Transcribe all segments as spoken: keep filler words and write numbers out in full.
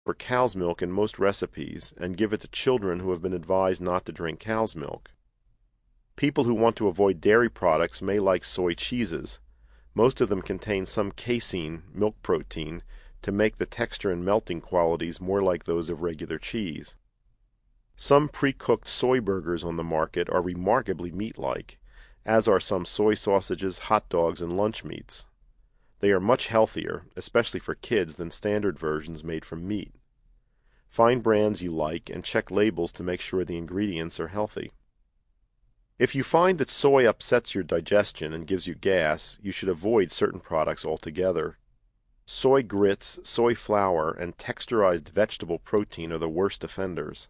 for cow's milk in most recipes and give it to children who have been advised not to drink cow's milk. People who want to avoid dairy products may like soy cheeses. Most of them contain some casein, milk protein, to make the texture and melting qualities more like those of regular cheese. Some pre-cooked soy burgers on the market are remarkably meat-like, as are some soy sausages, hot dogs, and lunch meats. They are much healthier, especially for kids, than standard versions made from meat. Find brands you like and check labels to make sure the ingredients are healthy. If you find that soy upsets your digestion and gives you gas, you should avoid certain products altogether. Soy grits, soy flour, and texturized vegetable protein are the worst offenders.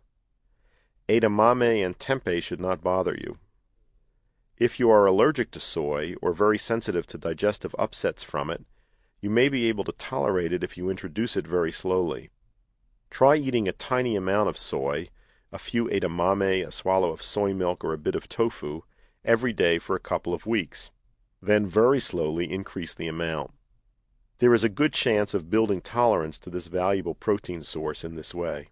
Edamame and tempeh should not bother you. If you are allergic to soy or very sensitive to digestive upsets from it, you may be able to tolerate it if you introduce it very slowly. Try eating a tiny amount of soy, a few edamame, a swallow of soy milk, or a bit of tofu, every day for a couple of weeks. Then very slowly increase the amount. There is a good chance of building tolerance to this valuable protein source in this way.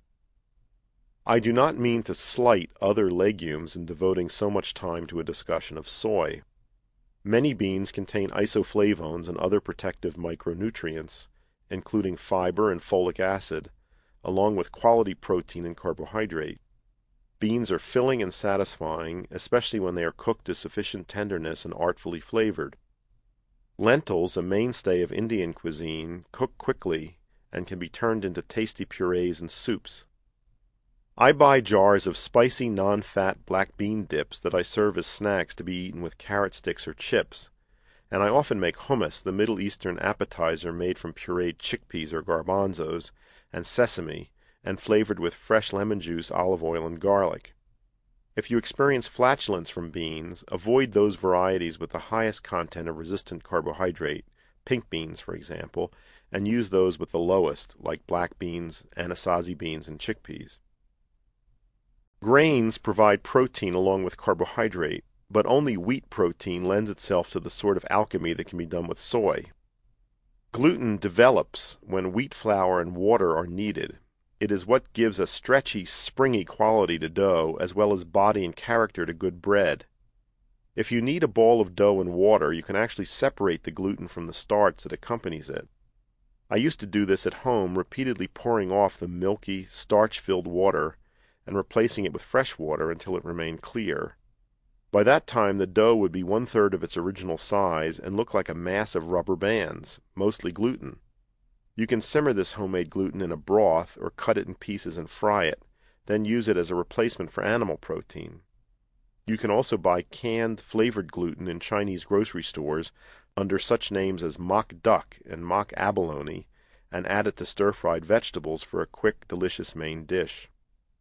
I do not mean to slight other legumes in devoting so much time to a discussion of soy. Many beans contain isoflavones and other protective micronutrients, including fiber and folic acid, along with quality protein and carbohydrate. Beans are filling and satisfying, especially when they are cooked to sufficient tenderness and artfully flavored. Lentils, a mainstay of Indian cuisine, cook quickly and can be turned into tasty purees and soups. I buy jars of spicy non-fat black bean dips that I serve as snacks to be eaten with carrot sticks or chips, and I often make hummus, the Middle Eastern appetizer made from pureed chickpeas or garbanzos, and sesame, and flavored with fresh lemon juice, olive oil, and garlic. If you experience flatulence from beans, avoid those varieties with the highest content of resistant carbohydrate, pink beans, for example, and use those with the lowest, like black beans, anasazi beans, and chickpeas. Grains provide protein along with carbohydrate, but only wheat protein lends itself to the sort of alchemy that can be done with soy. Gluten develops when wheat flour and water are needed. It is what gives a stretchy, springy quality to dough, as well as body and character to good bread. If you knead a ball of dough in water, you can actually separate the gluten from the starch that accompanies it. I used to do this at home, repeatedly pouring off the milky, starch-filled water and replacing it with fresh water until it remained clear. By that time, the dough would be one-third of its original size and look like a mass of rubber bands, mostly gluten. You can simmer this homemade gluten in a broth or cut it in pieces and fry it, then use it as a replacement for animal protein. You can also buy canned, flavored gluten in Chinese grocery stores under such names as mock duck and mock abalone, and add it to stir-fried vegetables for a quick, delicious main dish.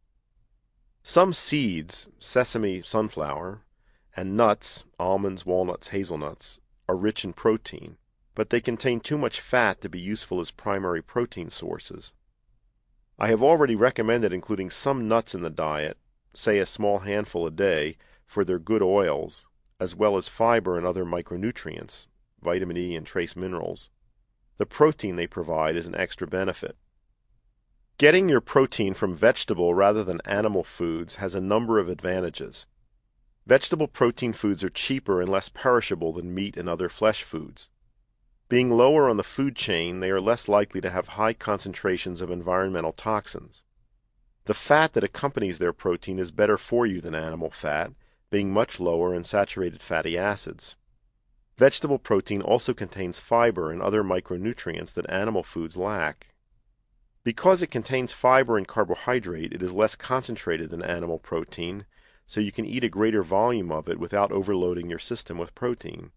Some seeds, sesame, sunflower, and nuts, almonds, walnuts, hazelnuts, are rich in protein, but they contain too much fat to be useful as primary protein sources. I have already recommended including some nuts in the diet, say a small handful a day, for their good oils, as well as fiber and other micronutrients, vitamin E and trace minerals. The protein they provide is an extra benefit. Getting your protein from vegetable rather than animal foods has a number of advantages. Vegetable protein foods are cheaper and less perishable than meat and other flesh foods. Being lower on the food chain, they are less likely to have high concentrations of environmental toxins. The fat that accompanies their protein is better for you than animal fat, being much lower in saturated fatty acids. Vegetable protein also contains fiber and other micronutrients that animal foods lack. Because it contains fiber and carbohydrate, it is less concentrated than animal protein, so you can eat a greater volume of it without overloading your system with protein.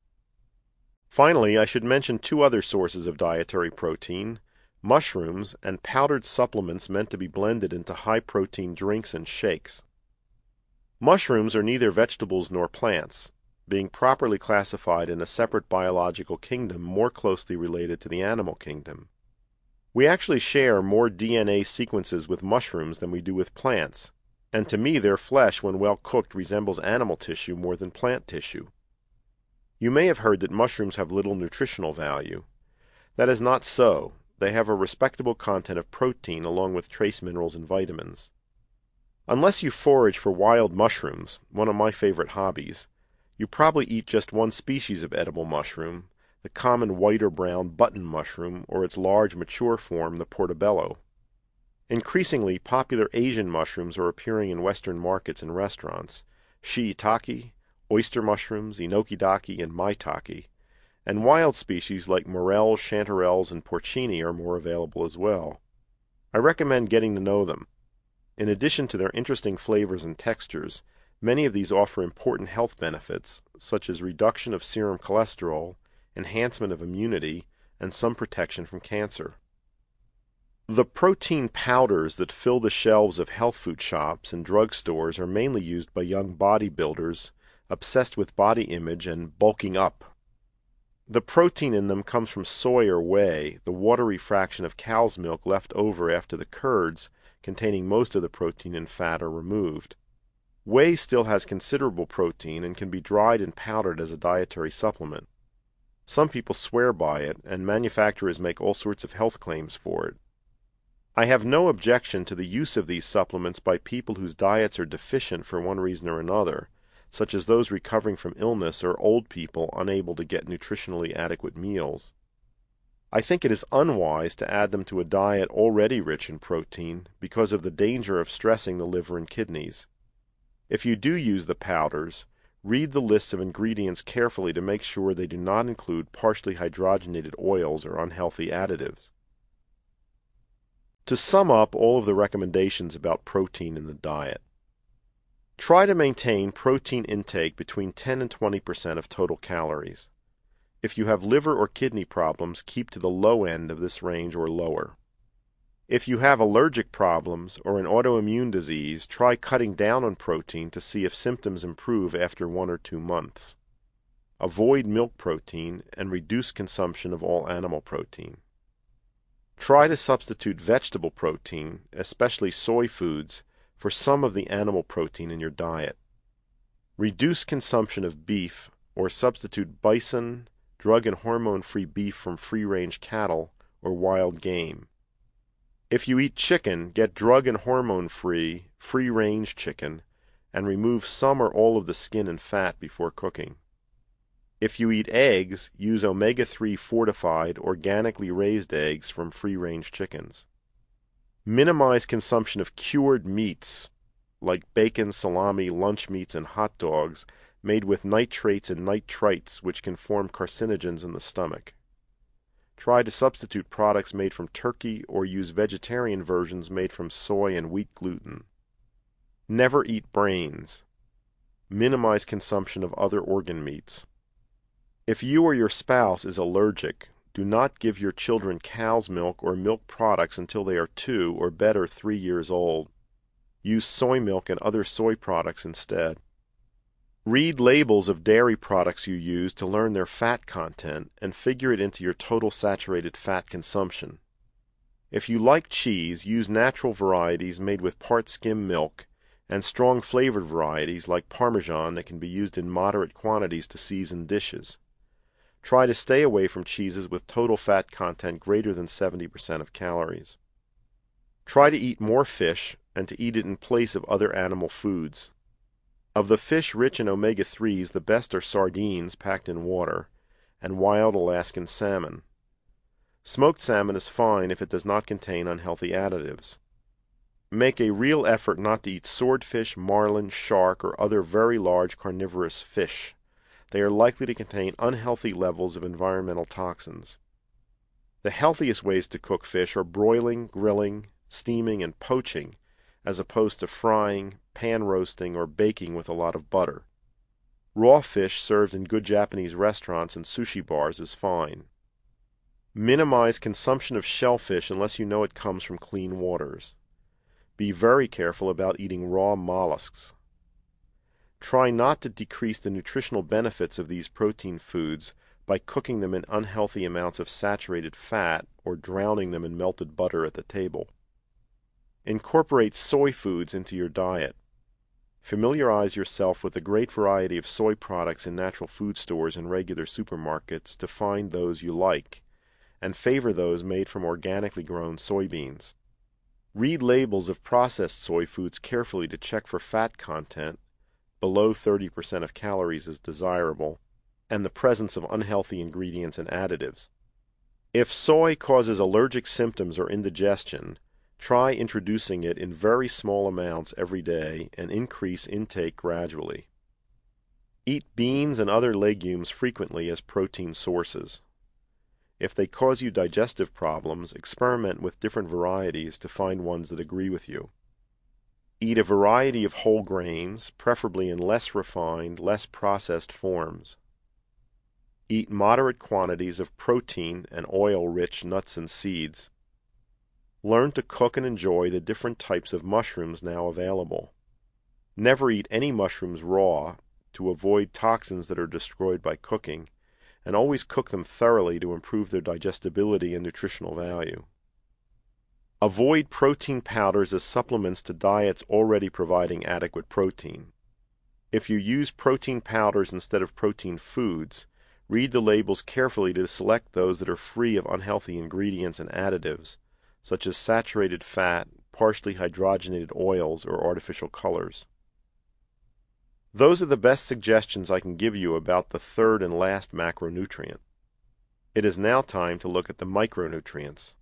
Finally, I should mention two other sources of dietary protein: mushrooms and powdered supplements meant to be blended into high-protein drinks and shakes. Mushrooms are neither vegetables nor plants, being properly classified in a separate biological kingdom more closely related to the animal kingdom. We actually share more D N A sequences with mushrooms than we do with plants, and to me their flesh, when well cooked, resembles animal tissue more than plant tissue. You may have heard that mushrooms have little nutritional value. That is not so. they have a respectable content of protein along with trace minerals and vitamins. Unless you forage for wild mushrooms, one of my favorite hobbies, you probably eat just one species of edible mushroom, the common white or brown button mushroom, or its large mature form, the portobello. Increasingly, popular Asian mushrooms are appearing in Western markets and restaurants: shiitake, oyster mushrooms, enoki-daki, and maitake, and wild species like morels, chanterelles, and porcini are more available as well. I recommend getting to know them. In addition to their interesting flavors and textures, many of these offer important health benefits, such as reduction of serum cholesterol, enhancement of immunity, and some protection from cancer. The protein powders that fill the shelves of health food shops and drug stores are mainly used by young bodybuilders obsessed with body image and bulking up. The protein in them comes from soy or whey, the watery fraction of cow's milk left over after the curds containing most of the protein and fat are removed. Whey still has considerable protein and can be dried and powdered as a dietary supplement. Some people swear by it, and manufacturers make all sorts of health claims for it. I have no objection to the use of these supplements by people whose diets are deficient for one reason or another, such as those recovering from illness or old people unable to get nutritionally adequate meals. I think it is unwise to add them to a diet already rich in protein because of the danger of stressing the liver and kidneys. If you do use the powders, read the lists of ingredients carefully to make sure they do not include partially hydrogenated oils or unhealthy additives. To sum up all of the recommendations about protein in the diet, try to maintain protein intake between ten and twenty percent of total calories. If you have liver or kidney problems, keep to the low end of this range or lower. If you have allergic problems or an autoimmune disease, try cutting down on protein to see if symptoms improve after one or two months. Avoid milk protein and reduce consumption of all animal protein. Try to substitute vegetable protein, especially soy foods, for some of the animal protein in your diet. Reduce consumption of beef or substitute bison, drug and hormone-free beef from free-range cattle, or wild game. If you eat chicken, get drug and hormone-free, free-range chicken, and remove some or all of the skin and fat before cooking. If you eat eggs, use omega three fortified, organically raised eggs from free-range chickens. Minimize consumption of cured meats, like bacon, salami, lunch meats, and hot dogs, made with nitrates and nitrites, which can form carcinogens in the stomach. Try to substitute products made from turkey or use vegetarian versions made from soy and wheat gluten. Never eat brains. Minimize consumption of other organ meats. If you or your spouse is allergic, do not give your children cow's milk or milk products until they are two or better three years old. Use soy milk and other soy products instead. Read labels of dairy products you use to learn their fat content and figure it into your total saturated fat consumption. If you like cheese, use natural varieties made with part skim milk and strong flavored varieties like Parmesan that can be used in moderate quantities to season dishes. Try to stay away from cheeses with total fat content greater than seventy percent of calories. Try to eat more fish and to eat it in place of other animal foods. Of the fish rich in omega threes, the best are sardines packed in water and wild Alaskan salmon. Smoked salmon is fine if it does not contain unhealthy additives. Make a real effort not to eat swordfish, marlin, shark, or other very large carnivorous fish. They are likely to contain unhealthy levels of environmental toxins. The healthiest ways to cook fish are broiling, grilling, steaming, and poaching, as opposed to frying, pan roasting, or baking with a lot of butter. Raw fish served in good Japanese restaurants and sushi bars is fine. Minimize consumption of shellfish unless you know it comes from clean waters. Be very careful about eating raw mollusks. Try not to decrease the nutritional benefits of these protein foods by cooking them in unhealthy amounts of saturated fat or drowning them in melted butter at the table. Incorporate soy foods into your diet. Familiarize yourself with the great variety of soy products in natural food stores and regular supermarkets to find those you like, and favor those made from organically grown soybeans. Read labels of processed soy foods carefully to check for fat content, below thirty percent of calories is desirable, and the presence of unhealthy ingredients and additives. If soy causes allergic symptoms or indigestion, try introducing it in very small amounts every day and increase intake gradually. Eat beans and other legumes frequently as protein sources. If they cause you digestive problems, experiment with different varieties to find ones that agree with you. Eat a variety of whole grains, preferably in less refined, less processed forms. Eat moderate quantities of protein and oil-rich nuts and seeds. Learn to cook and enjoy the different types of mushrooms now available. Never eat any mushrooms raw to avoid toxins that are destroyed by cooking, and always cook them thoroughly to improve their digestibility and nutritional value. Avoid protein powders as supplements to diets already providing adequate protein. If you use protein powders instead of protein foods, read the labels carefully to select those that are free of unhealthy ingredients and additives, such as saturated fat, partially hydrogenated oils, or artificial colors. Those are the best suggestions I can give you about the third and last macronutrient. It is now time to look at the micronutrients.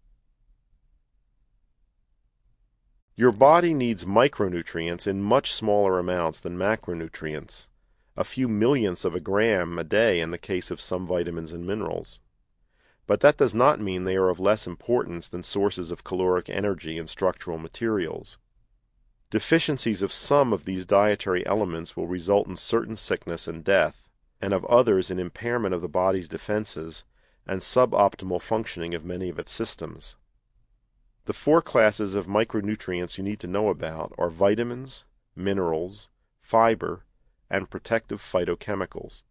Your body needs micronutrients in much smaller amounts than macronutrients, a few millionths of a gram a day in the case of some vitamins and minerals. But that does not mean they are of less importance than sources of caloric energy and structural materials. Deficiencies of some of these dietary elements will result in certain sickness and death, and of others in impairment of the body's defenses and suboptimal functioning of many of its systems. The four classes of micronutrients you need to know about are vitamins, minerals, fiber, and protective phytochemicals.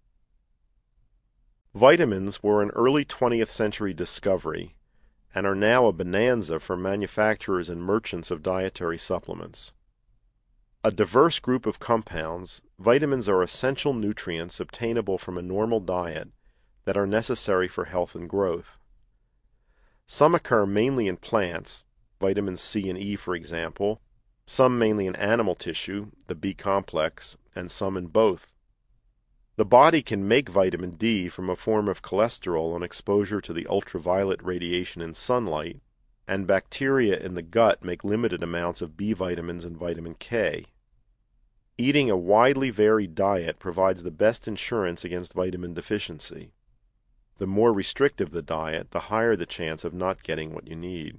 Vitamins were an early twentieth century discovery and are now a bonanza for manufacturers and merchants of dietary supplements. A diverse group of compounds, vitamins are essential nutrients obtainable from a normal diet that are necessary for health and growth. Some occur mainly in plants, vitamins C and E for example, some mainly in animal tissue, the B complex, and some in both. The body can make vitamin D from a form of cholesterol on exposure to the ultraviolet radiation in sunlight, and bacteria in the gut make limited amounts of B vitamins and vitamin K. Eating a widely varied diet provides the best insurance against vitamin deficiency. The more restrictive the diet, the higher the chance of not getting what you need.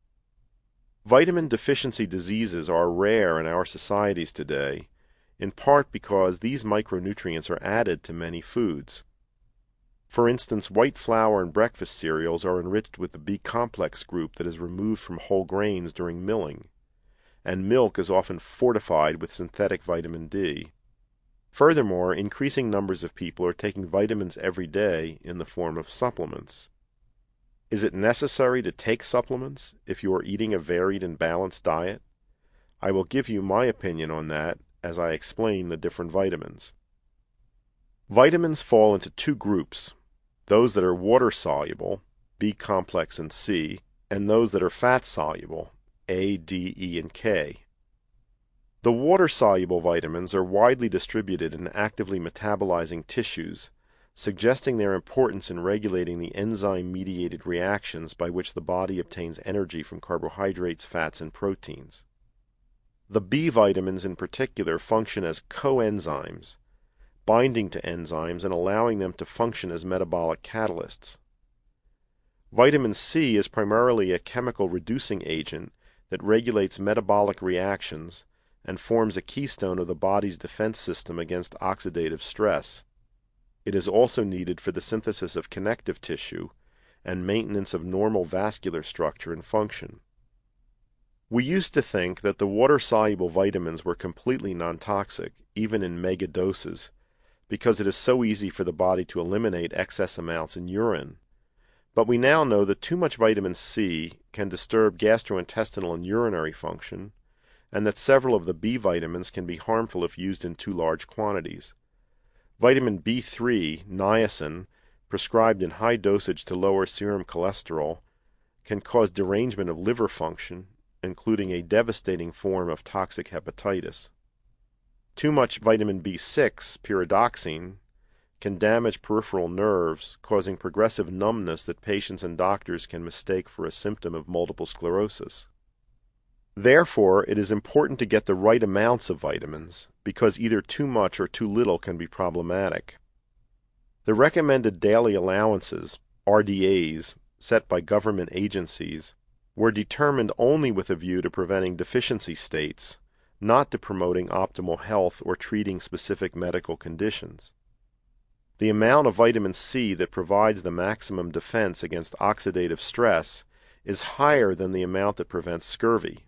Vitamin deficiency diseases are rare in our societies today, in part because these micronutrients are added to many foods. For instance, white flour and breakfast cereals are enriched with the B-complex group that is removed from whole grains during milling, and milk is often fortified with synthetic vitamin D. Furthermore, increasing numbers of people are taking vitamins every day in the form of supplements. Is it necessary to take supplements if you are eating a varied and balanced diet? I will give you my opinion on that as I explain the different vitamins. Vitamins fall into two groups, those that are water-soluble, B-complex and C, and those that are fat-soluble, A, D, E, and K. The water-soluble vitamins are widely distributed in actively metabolizing tissues, suggesting their importance in regulating the enzyme-mediated reactions by which the body obtains energy from carbohydrates, fats, and proteins. The B vitamins in particular function as coenzymes, binding to enzymes and allowing them to function as metabolic catalysts. Vitamin C is primarily a chemical reducing agent that regulates metabolic reactions and forms a keystone of the body's defense system against oxidative stress. It is also needed for the synthesis of connective tissue and maintenance of normal vascular structure and function. We used to think that the water-soluble vitamins were completely non-toxic, even in mega doses, because it is so easy for the body to eliminate excess amounts in urine. But we now know that too much vitamin C can disturb gastrointestinal and urinary function, and that several of the B vitamins can be harmful if used in too large quantities. Vitamin B three, niacin, prescribed in high dosage to lower serum cholesterol, can cause derangement of liver function, including a devastating form of toxic hepatitis. Too much vitamin B six, pyridoxine, can damage peripheral nerves, causing progressive numbness that patients and doctors can mistake for a symptom of multiple sclerosis. Therefore, it is important to get the right amounts of vitamins, because either too much or too little can be problematic. The recommended daily allowances, R D As, set by government agencies, were determined only with a view to preventing deficiency states, not to promoting optimal health or treating specific medical conditions. The amount of vitamin C that provides the maximum defense against oxidative stress is higher than the amount that prevents scurvy.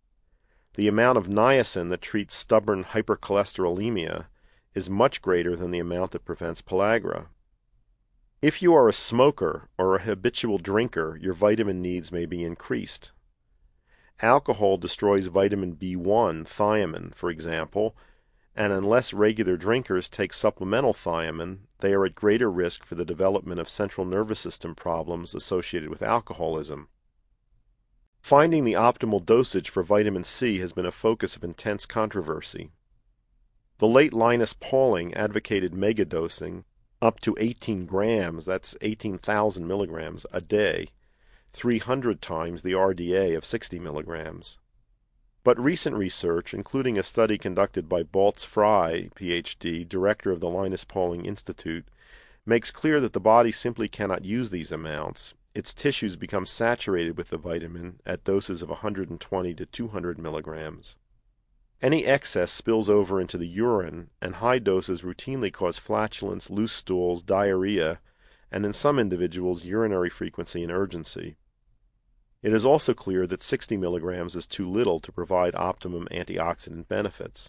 The amount of niacin that treats stubborn hypercholesterolemia is much greater than the amount that prevents pellagra. If you are a smoker or a habitual drinker, your vitamin needs may be increased. Alcohol destroys vitamin B one, thiamine, for example, and unless regular drinkers take supplemental thiamine, they are at greater risk for the development of central nervous system problems associated with alcoholism. Finding the optimal dosage for vitamin C has been a focus of intense controversy. The late Linus Pauling advocated megadosing up to eighteen grams, that's eighteen thousand milligrams, a day, three hundred times the R D A of sixty milligrams. But recent research, including a study conducted by Baltz Frey, P H D, director of the Linus Pauling Institute, makes clear that the body simply cannot use these amounts. Its tissues become saturated with the vitamin at doses of one hundred twenty to two hundred milligrams. Any excess spills over into the urine, and high doses routinely cause flatulence, loose stools, diarrhea, and in some individuals, urinary frequency and urgency. It is also clear that sixty milligrams is too little to provide optimum antioxidant benefits.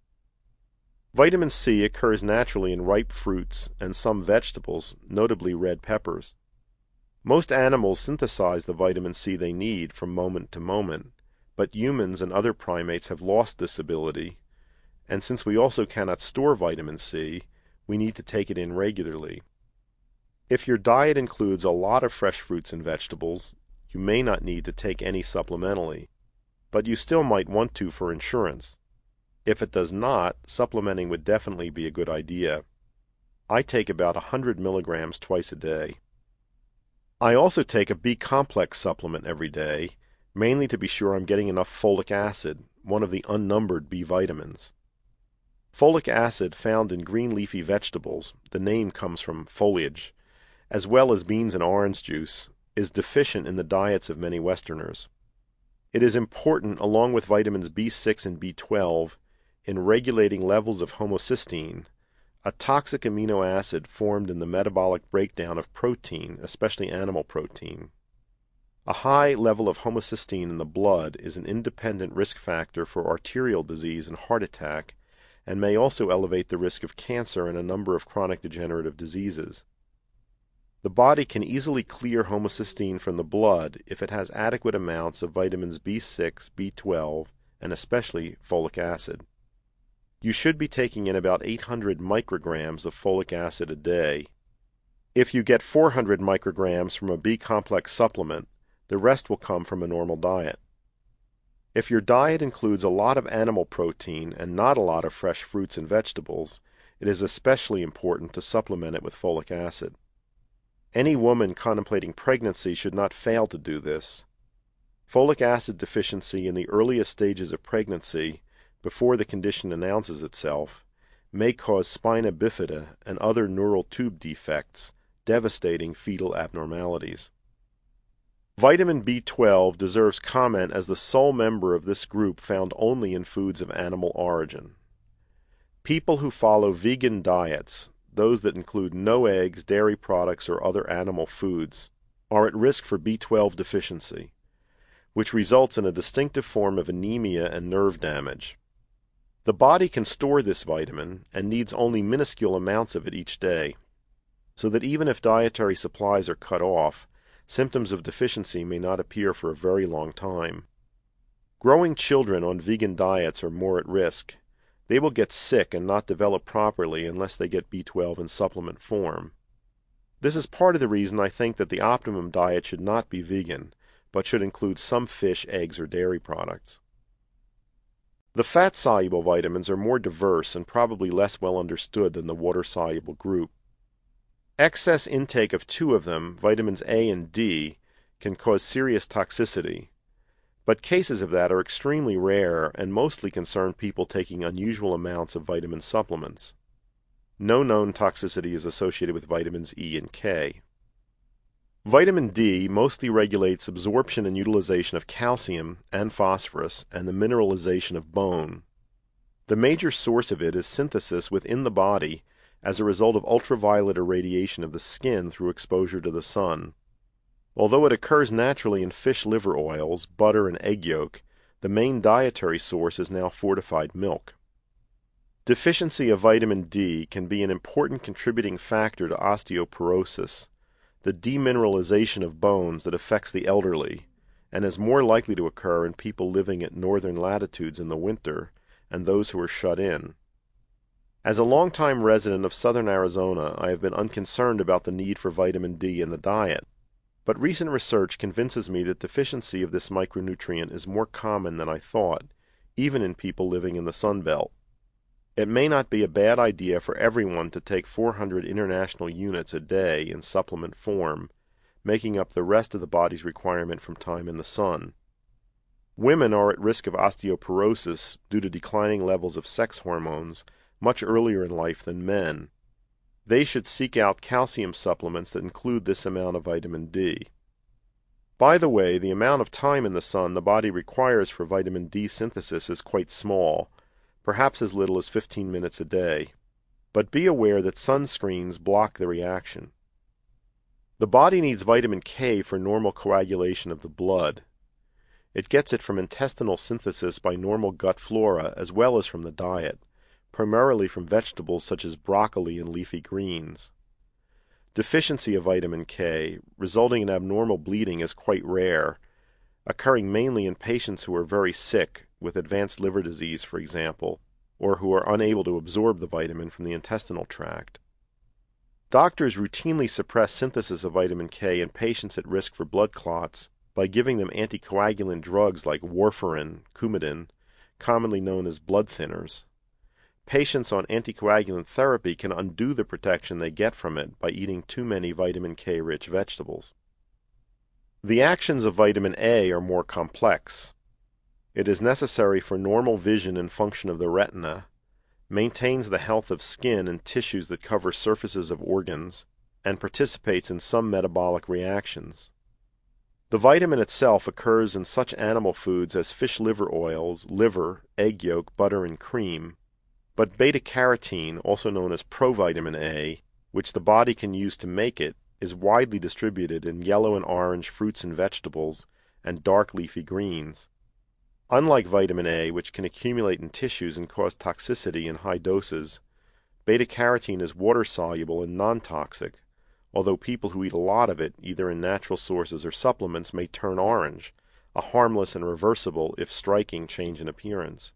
Vitamin C occurs naturally in ripe fruits and some vegetables, notably red peppers. Most animals synthesize the vitamin C they need from moment to moment, but humans and other primates have lost this ability, and since we also cannot store vitamin C, we need to take it in regularly. If your diet includes a lot of fresh fruits and vegetables, you may not need to take any supplementally, but you still might want to for insurance. If it does not, supplementing would definitely be a good idea. I take about one hundred milligrams twice a day. I also take a B-complex supplement every day, mainly to be sure I'm getting enough folic acid, one of the unnumbered B vitamins. Folic acid found in green leafy vegetables, the name comes from foliage, as well as beans and orange juice, is deficient in the diets of many Westerners. It is important, along with vitamins B six and B twelve, in regulating levels of homocysteine, a toxic amino acid formed in the metabolic breakdown of protein, especially animal protein. A high level of homocysteine in the blood is an independent risk factor for arterial disease and heart attack, and may also elevate the risk of cancer and a number of chronic degenerative diseases. The body can easily clear homocysteine from the blood if it has adequate amounts of vitamins B six, B twelve, and especially folic acid. You should be taking in about eight hundred micrograms of folic acid a day. If you get four hundred micrograms from a B-complex supplement, the rest will come from a normal diet. If your diet includes a lot of animal protein and not a lot of fresh fruits and vegetables, it is especially important to supplement it with folic acid. Any woman contemplating pregnancy should not fail to do this. Folic acid deficiency in the earliest stages of pregnancy, before the condition announces itself, may cause spina bifida and other neural tube defects, devastating fetal abnormalities. Vitamin B twelve deserves comment as the sole member of this group found only in foods of animal origin. People who follow vegan diets, those that include no eggs, dairy products, or other animal foods, are at risk for B twelve deficiency, which results in a distinctive form of anemia and nerve damage. The body can store this vitamin and needs only minuscule amounts of it each day, so that even if dietary supplies are cut off, symptoms of deficiency may not appear for a very long time. Growing children on vegan diets are more at risk. They will get sick and not develop properly unless they get B twelve in supplement form. This is part of the reason I think that the optimum diet should not be vegan, but should include some fish, eggs, or dairy products. The fat-soluble vitamins are more diverse and probably less well understood than the water-soluble group. Excess intake of two of them, vitamins A and D, can cause serious toxicity, but cases of that are extremely rare and mostly concern people taking unusual amounts of vitamin supplements. No known toxicity is associated with vitamins E and K. Vitamin D mostly regulates absorption and utilization of calcium and phosphorus and the mineralization of bone. The major source of it is synthesis within the body as a result of ultraviolet irradiation of the skin through exposure to the sun. Although it occurs naturally in fish liver oils, butter, and egg yolk, the main dietary source is now fortified milk. Deficiency of vitamin D can be an important contributing factor to osteoporosis, the demineralization of bones that affects the elderly, and is more likely to occur in people living at northern latitudes in the winter and those who are shut in. As a longtime resident of southern Arizona, I have been unconcerned about the need for vitamin D in the diet, but recent research convinces me that deficiency of this micronutrient is more common than I thought, even in people living in the Sun Belt. It may not be a bad idea for everyone to take four hundred international units a day in supplement form, making up the rest of the body's requirement from time in the sun. Women are at risk of osteoporosis due to declining levels of sex hormones much earlier in life than men. They should seek out calcium supplements that include this amount of vitamin D. By the way, the amount of time in the sun the body requires for vitamin D synthesis is quite small, perhaps as little as fifteen minutes a day, but be aware that sunscreens block the reaction. The body needs vitamin K for normal coagulation of the blood. It gets it from intestinal synthesis by normal gut flora as well as from the diet, primarily from vegetables such as broccoli and leafy greens. Deficiency of vitamin K, resulting in abnormal bleeding, is quite rare, occurring mainly in patients who are very sick, with advanced liver disease, for example, or who are unable to absorb the vitamin from the intestinal tract. Doctors routinely suppress synthesis of vitamin K in patients at risk for blood clots by giving them anticoagulant drugs like warfarin, Coumadin, commonly known as blood thinners. Patients on anticoagulant therapy can undo the protection they get from it by eating too many vitamin K-rich vegetables. The actions of vitamin A are more complex. It is necessary for normal vision and function of the retina, maintains the health of skin and tissues that cover surfaces of organs, and participates in some metabolic reactions. The vitamin itself occurs in such animal foods as fish liver oils, liver, egg yolk, butter, and cream, but beta-carotene, also known as provitamin A, which the body can use to make it, is widely distributed in yellow and orange fruits and vegetables and dark leafy greens. Unlike vitamin A, which can accumulate in tissues and cause toxicity in high doses, beta-carotene is water-soluble and non-toxic, although people who eat a lot of it, either in natural sources or supplements, may turn orange, a harmless and reversible, if striking, change in appearance.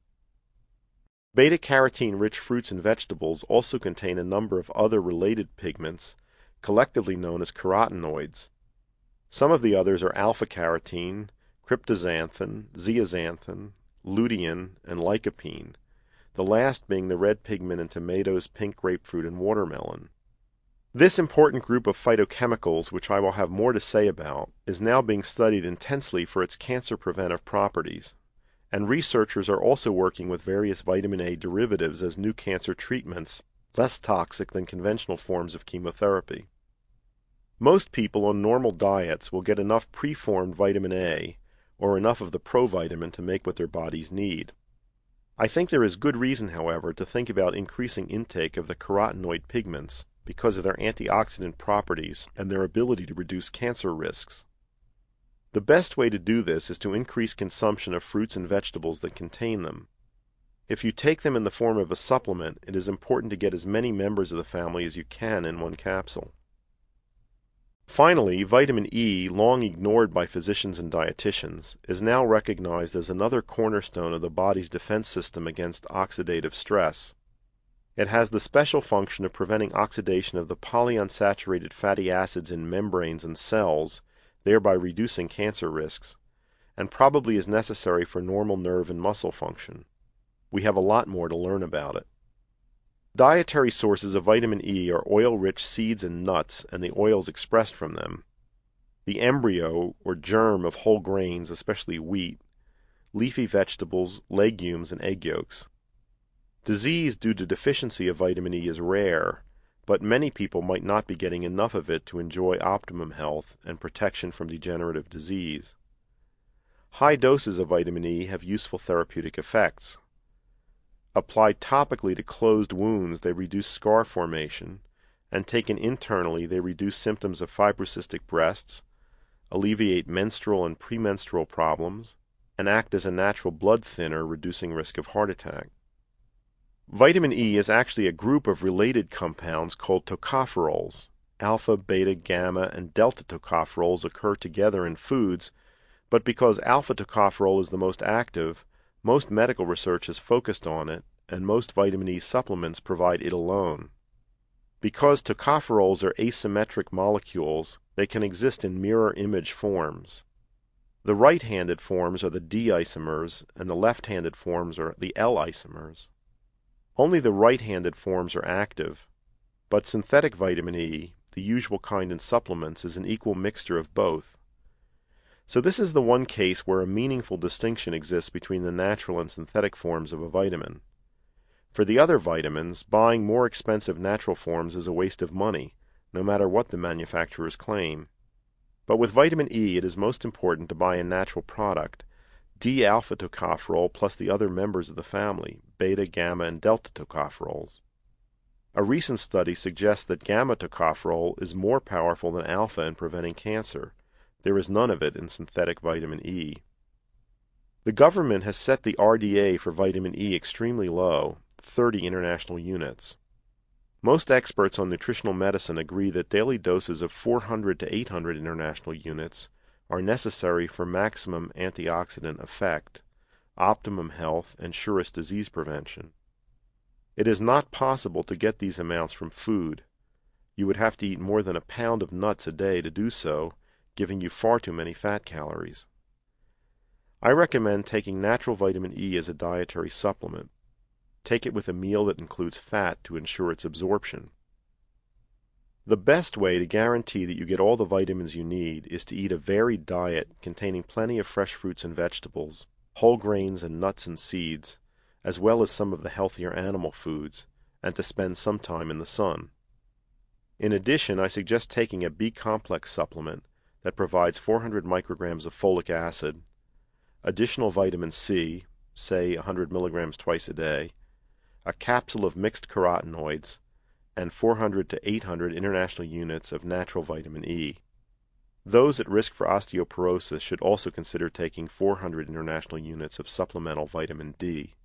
Beta-carotene-rich fruits and vegetables also contain a number of other related pigments, collectively known as carotenoids. Some of the others are alpha-carotene, cryptoxanthin, zeaxanthin, lutein, and lycopene, the last being the red pigment in tomatoes, pink grapefruit, and watermelon. This important group of phytochemicals, which I will have more to say about, is now being studied intensely for its cancer-preventive properties, and researchers are also working with various vitamin A derivatives as new cancer treatments, less toxic than conventional forms of chemotherapy. Most people on normal diets will get enough preformed vitamin A, or enough of the provitamin to make what their bodies need. I think there is good reason, however, to think about increasing intake of the carotenoid pigments because of their antioxidant properties and their ability to reduce cancer risks. The best way to do this is to increase consumption of fruits and vegetables that contain them. If you take them in the form of a supplement, it is important to get as many members of the family as you can in one capsule. Finally, vitamin E, long ignored by physicians and dietitians, is now recognized as another cornerstone of the body's defense system against oxidative stress. It has the special function of preventing oxidation of the polyunsaturated fatty acids in membranes and cells, thereby reducing cancer risks, and probably is necessary for normal nerve and muscle function. We have a lot more to learn about it. Dietary sources of vitamin E are oil-rich seeds and nuts and the oils expressed from them, the embryo or germ of whole grains, especially wheat, leafy vegetables, legumes, and egg yolks. Disease due to deficiency of vitamin E is rare, but many people might not be getting enough of it to enjoy optimum health and protection from degenerative disease. High doses of vitamin E have useful therapeutic effects. Applied topically to closed wounds, they reduce scar formation, and taken internally, they reduce symptoms of fibrocystic breasts, alleviate menstrual and premenstrual problems, and act as a natural blood thinner, reducing risk of heart attack. Vitamin E is actually a group of related compounds called tocopherols. Alpha, beta, gamma, and delta tocopherols occur together in foods, but because alpha tocopherol is the most active, most medical research is focused on it, and most vitamin E supplements provide it alone. Because tocopherols are asymmetric molecules, they can exist in mirror image forms. The right-handed forms are the D isomers, and the left-handed forms are the L isomers. Only the right-handed forms are active, but synthetic vitamin E, the usual kind in supplements, is an equal mixture of both. So this is the one case where a meaningful distinction exists between the natural and synthetic forms of a vitamin. For the other vitamins, buying more expensive natural forms is a waste of money, no matter what the manufacturers claim. But with vitamin E, it is most important to buy a natural product, D-alpha tocopherol plus the other members of the family, beta, gamma, and delta tocopherols. A recent study suggests that gamma tocopherol is more powerful than alpha in preventing cancer. There is none of it in synthetic vitamin E. The government has set the R D A for vitamin E extremely low, thirty international units. Most experts on nutritional medicine agree that daily doses of four hundred to eight hundred international units are necessary for maximum antioxidant effect, optimum health, and surest disease prevention. It is not possible to get these amounts from food. You would have to eat more than a pound of nuts a day to do so, giving you far too many fat calories. I recommend taking natural vitamin E as a dietary supplement. Take it with a meal that includes fat to ensure its absorption. The best way to guarantee that you get all the vitamins you need is to eat a varied diet containing plenty of fresh fruits and vegetables, whole grains and nuts and seeds, as well as some of the healthier animal foods, and to spend some time in the sun. In addition, I suggest taking a B-complex supplement that provides four hundred micrograms of folic acid, additional vitamin C, say one hundred milligrams twice a day, a capsule of mixed carotenoids, and four hundred to eight hundred international units of natural vitamin E. Those at risk for osteoporosis should also consider taking four hundred international units of supplemental vitamin D.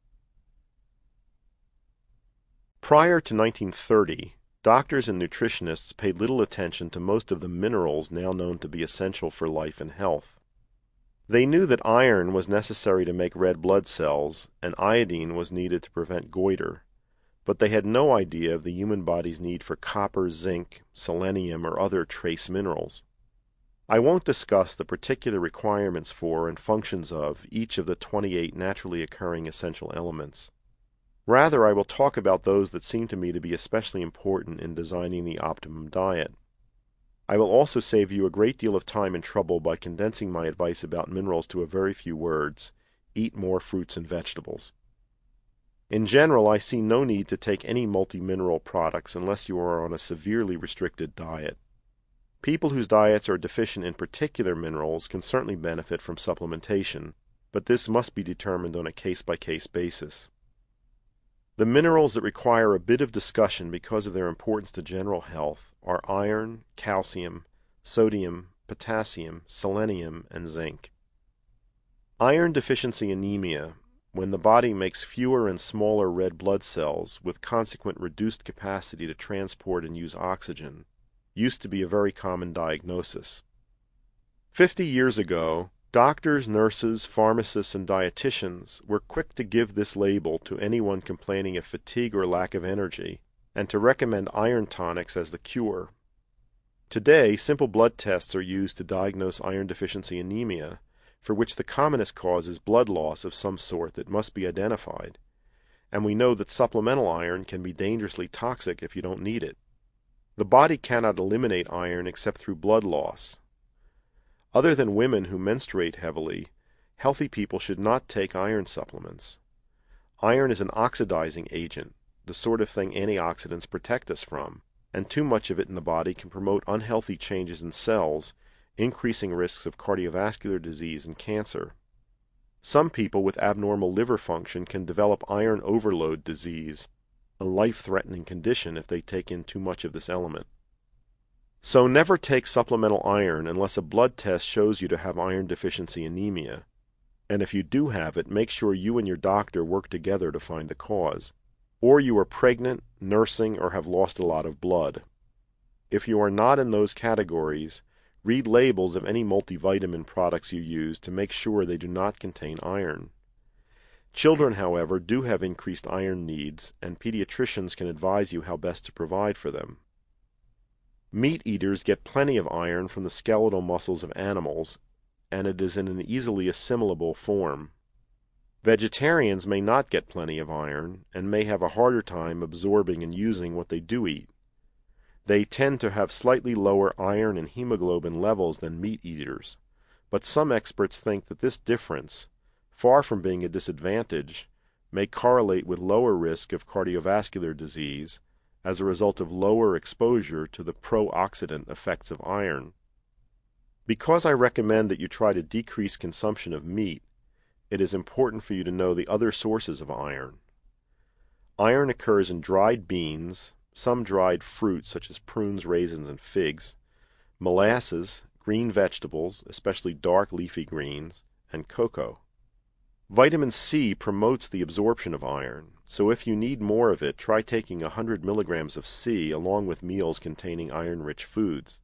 Prior to nineteen thirty, doctors and nutritionists paid little attention to most of the minerals now known to be essential for life and health. They knew that iron was necessary to make red blood cells, and iodine was needed to prevent goiter, but they had no idea of the human body's need for copper, zinc, selenium, or other trace minerals. I won't discuss the particular requirements for and functions of each of the twenty-eight naturally occurring essential elements. Rather, I will talk about those that seem to me to be especially important in designing the optimum diet. I will also save you a great deal of time and trouble by condensing my advice about minerals to a very few words. Eat more fruits and vegetables. In general, I see no need to take any multi-mineral products unless you are on a severely restricted diet. People whose diets are deficient in particular minerals can certainly benefit from supplementation, but this must be determined on a case-by-case basis. The minerals that require a bit of discussion because of their importance to general health are iron, calcium, sodium, potassium, selenium, and zinc. Iron deficiency anemia, when the body makes fewer and smaller red blood cells with consequent reduced capacity to transport and use oxygen, used to be a very common diagnosis. Fifty years ago, Doctors, nurses, pharmacists, and dietitians were quick to give this label to anyone complaining of fatigue or lack of energy, and to recommend iron tonics as the cure. Today, simple blood tests are used to diagnose iron deficiency anemia, for which the commonest cause is blood loss of some sort that must be identified, and we know that supplemental iron can be dangerously toxic if you don't need it. The body cannot eliminate iron except through blood loss. Other than women who menstruate heavily, healthy people should not take iron supplements. Iron is an oxidizing agent, the sort of thing antioxidants protect us from, and too much of it in the body can promote unhealthy changes in cells, increasing risks of cardiovascular disease and cancer. Some people with abnormal liver function can develop iron overload disease, a life-threatening condition if they take in too much of this element. So never take supplemental iron unless a blood test shows you to have iron deficiency anemia, and if you do have it, make sure you and your doctor work together to find the cause, or you are pregnant, nursing, or have lost a lot of blood. If you are not in those categories, read labels of any multivitamin products you use to make sure they do not contain iron. Children, however, do have increased iron needs, and pediatricians can advise you how best to provide for them. Meat eaters get plenty of iron from the skeletal muscles of animals, and it is in an easily assimilable form. Vegetarians may not get plenty of iron, and may have a harder time absorbing and using what they do eat. They tend to have slightly lower iron and hemoglobin levels than meat eaters, but some experts think that this difference, far from being a disadvantage, may correlate with lower risk of cardiovascular disease as a result of lower exposure to the pro-oxidant effects of iron. Because I recommend that you try to decrease consumption of meat, it is important for you to know the other sources of iron. Iron occurs in dried beans, some dried fruits such as prunes, raisins, and figs, molasses, green vegetables, especially dark leafy greens, and cocoa. Vitamin C promotes the absorption of iron, so if you need more of it, try taking one hundred milligrams of C along with meals containing iron-rich foods.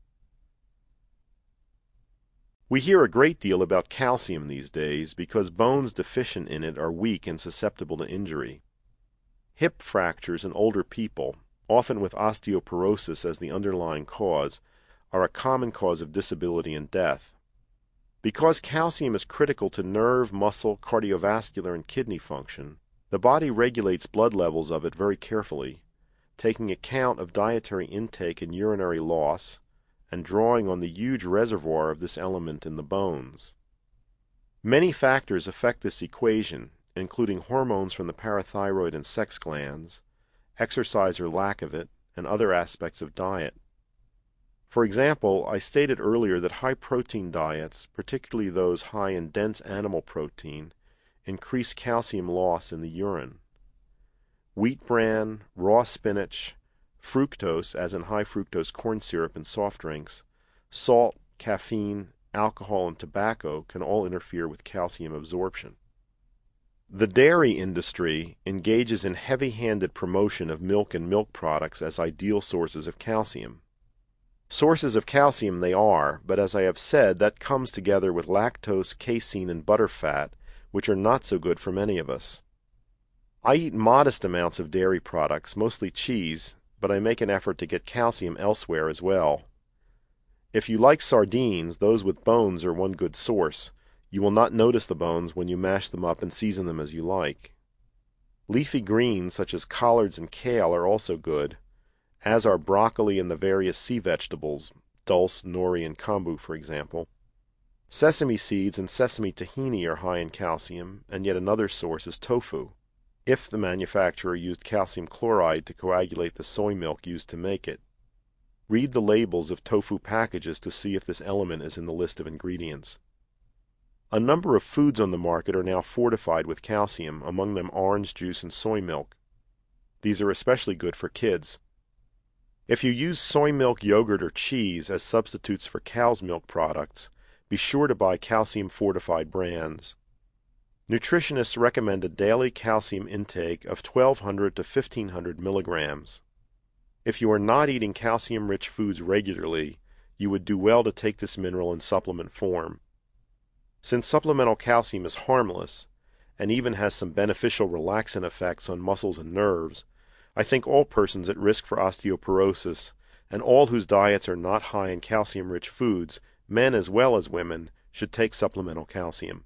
We hear a great deal about calcium these days because bones deficient in it are weak and susceptible to injury. Hip fractures in older people, often with osteoporosis as the underlying cause, are a common cause of disability and death. Because calcium is critical to nerve, muscle, cardiovascular, and kidney function, the body regulates blood levels of it very carefully, taking account of dietary intake and urinary loss, and drawing on the huge reservoir of this element in the bones. Many factors affect this equation, including hormones from the parathyroid and sex glands, exercise or lack of it, and other aspects of diet. For example, I stated earlier that high-protein diets, particularly those high in dense animal protein, increase calcium loss in the urine. Wheat bran, raw spinach, fructose, as in high-fructose corn syrup and soft drinks, salt, caffeine, alcohol, and tobacco can all interfere with calcium absorption. The dairy industry engages in heavy-handed promotion of milk and milk products as ideal sources of calcium. Sources of calcium they are, but as I have said, that comes together with lactose, casein, and butterfat, which are not so good for many of us. I eat modest amounts of dairy products, mostly cheese, but I make an effort to get calcium elsewhere as well. If you like sardines, those with bones are one good source. You will not notice the bones when you mash them up and season them as you like. Leafy greens such as collards and kale are also good, as are broccoli and the various sea vegetables, dulse, nori, and kombu, for example. Sesame seeds and sesame tahini are high in calcium, and yet another source is tofu, if the manufacturer used calcium chloride to coagulate the soy milk used to make it. Read the labels of tofu packages to see if this element is in the list of ingredients. A number of foods on the market are now fortified with calcium, among them orange juice and soy milk. These are especially good for kids. If you use soy milk, yogurt, or cheese as substitutes for cow's milk products, be sure to buy calcium-fortified brands. Nutritionists recommend a daily calcium intake of twelve hundred to fifteen hundred milligrams. If you are not eating calcium-rich foods regularly, you would do well to take this mineral in supplement form. Since supplemental calcium is harmless, and even has some beneficial relaxant effects on muscles and nerves, I think all persons at risk for osteoporosis, and all whose diets are not high in calcium-rich foods, men as well as women, should take supplemental calcium.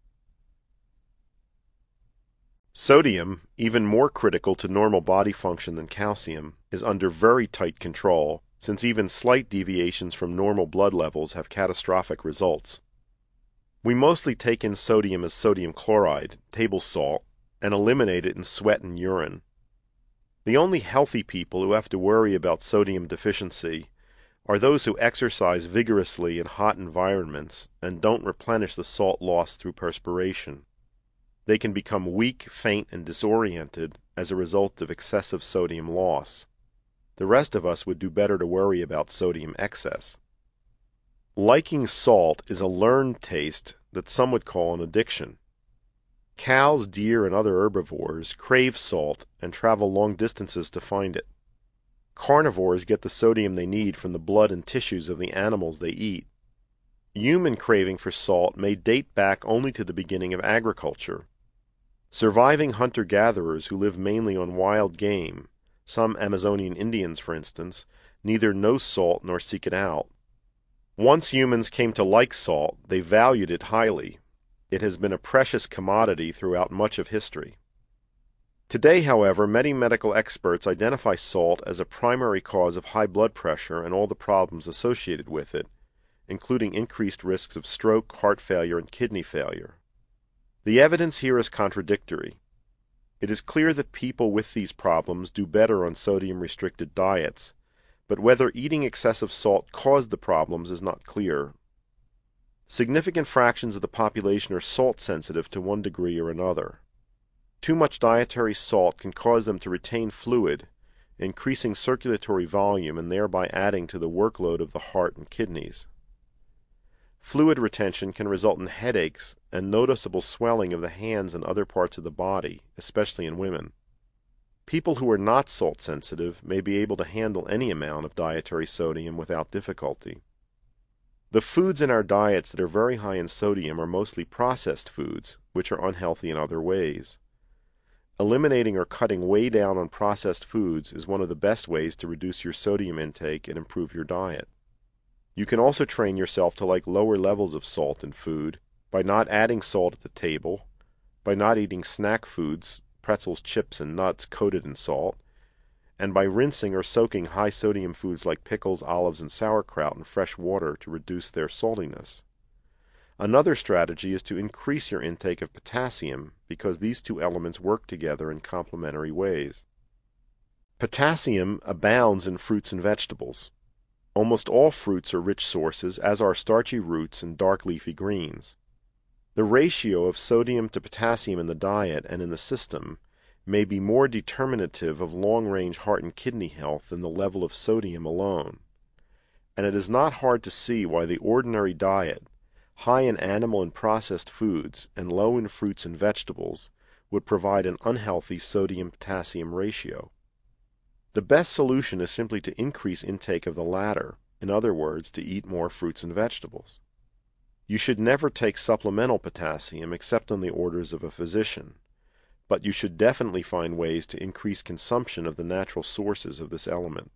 Sodium, even more critical to normal body function than calcium, is under very tight control, since even slight deviations from normal blood levels have catastrophic results. We mostly take in sodium as sodium chloride, table salt, and eliminate it in sweat and urine. The only healthy people who have to worry about sodium deficiency are those who exercise vigorously in hot environments and don't replenish the salt lost through perspiration. They can become weak, faint, and disoriented as a result of excessive sodium loss. The rest of us would do better to worry about sodium excess. Liking salt is a learned taste that some would call an addiction. Cows, deer, and other herbivores crave salt and travel long distances to find it. Carnivores get the sodium they need from the blood and tissues of the animals they eat. Human craving for salt may date back only to the beginning of agriculture. Surviving hunter-gatherers who live mainly on wild game, some Amazonian Indians for instance, neither know salt nor seek it out. Once humans came to like salt, they valued it highly. It has been a precious commodity throughout much of history. Today, however, many medical experts identify salt as a primary cause of high blood pressure and all the problems associated with it, including increased risks of stroke, heart failure, and kidney failure. The evidence here is contradictory. It is clear that people with these problems do better on sodium-restricted diets, but whether eating excessive salt caused the problems is not clear. Significant fractions of the population are salt-sensitive to one degree or another. Too much dietary salt can cause them to retain fluid, increasing circulatory volume and thereby adding to the workload of the heart and kidneys. Fluid retention can result in headaches and noticeable swelling of the hands and other parts of the body, especially in women. People who are not salt-sensitive may be able to handle any amount of dietary sodium without difficulty. The foods in our diets that are very high in sodium are mostly processed foods, which are unhealthy in other ways. Eliminating or cutting way down on processed foods is one of the best ways to reduce your sodium intake and improve your diet. You can also train yourself to like lower levels of salt in food by not adding salt at the table, by not eating snack foods, pretzels, chips, and nuts coated in salt, and by rinsing or soaking high-sodium foods like pickles, olives, and sauerkraut in fresh water to reduce their saltiness. Another strategy is to increase your intake of potassium because these two elements work together in complementary ways. Potassium abounds in fruits and vegetables. Almost all fruits are rich sources, as are starchy roots and dark leafy greens. The ratio of sodium to potassium in the diet and in the system may be more determinative of long-range heart and kidney health than the level of sodium alone. And it is not hard to see why the ordinary diet, high in animal and processed foods and low in fruits and vegetables, would provide an unhealthy sodium-potassium ratio. The best solution is simply to increase intake of the latter, in other words, to eat more fruits and vegetables. You should never take supplemental potassium except on the orders of a physician, but you should definitely find ways to increase consumption of the natural sources of this element.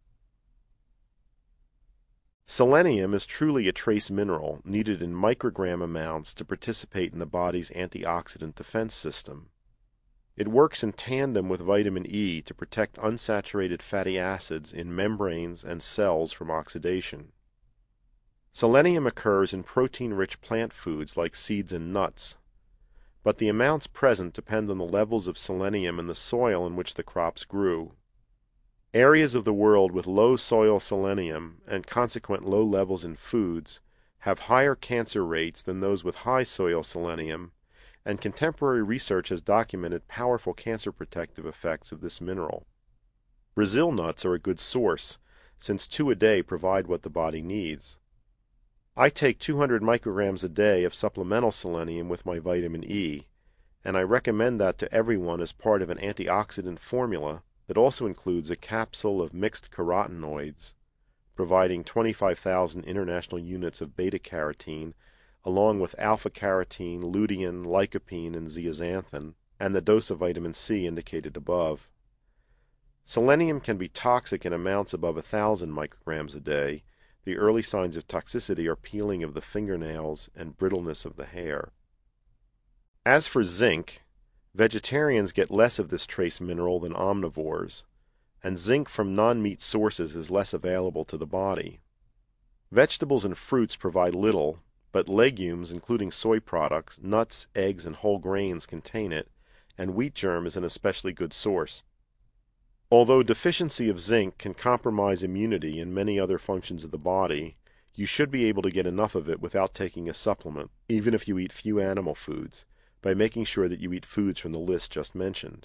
Selenium is truly a trace mineral needed in microgram amounts to participate in the body's antioxidant defense system. It works in tandem with vitamin E to protect unsaturated fatty acids in membranes and cells from oxidation. Selenium occurs in protein-rich plant foods like seeds and nuts, but the amounts present depend on the levels of selenium in the soil in which the crops grew. Areas of the world with low soil selenium and consequent low levels in foods have higher cancer rates than those with high soil selenium, and contemporary research has documented powerful cancer protective effects of this mineral. Brazil nuts are a good source, since two a day provide what the body needs. I take two hundred micrograms a day of supplemental selenium with my vitamin E, and I recommend that to everyone as part of an antioxidant formula that also includes a capsule of mixed carotenoids, providing twenty-five thousand international units of beta-carotene along with alpha-carotene, lutein, lycopene, and zeaxanthin, and the dose of vitamin C indicated above. Selenium can be toxic in amounts above one thousand micrograms a day. The early signs of toxicity are peeling of the fingernails and brittleness of the hair. As for zinc, vegetarians get less of this trace mineral than omnivores, and zinc from non-meat sources is less available to the body. Vegetables and fruits provide little, but legumes, including soy products, nuts, eggs, and whole grains contain it, and wheat germ is an especially good source. Although deficiency of zinc can compromise immunity and many other functions of the body, you should be able to get enough of it without taking a supplement, even if you eat few animal foods, by making sure that you eat foods from the list just mentioned.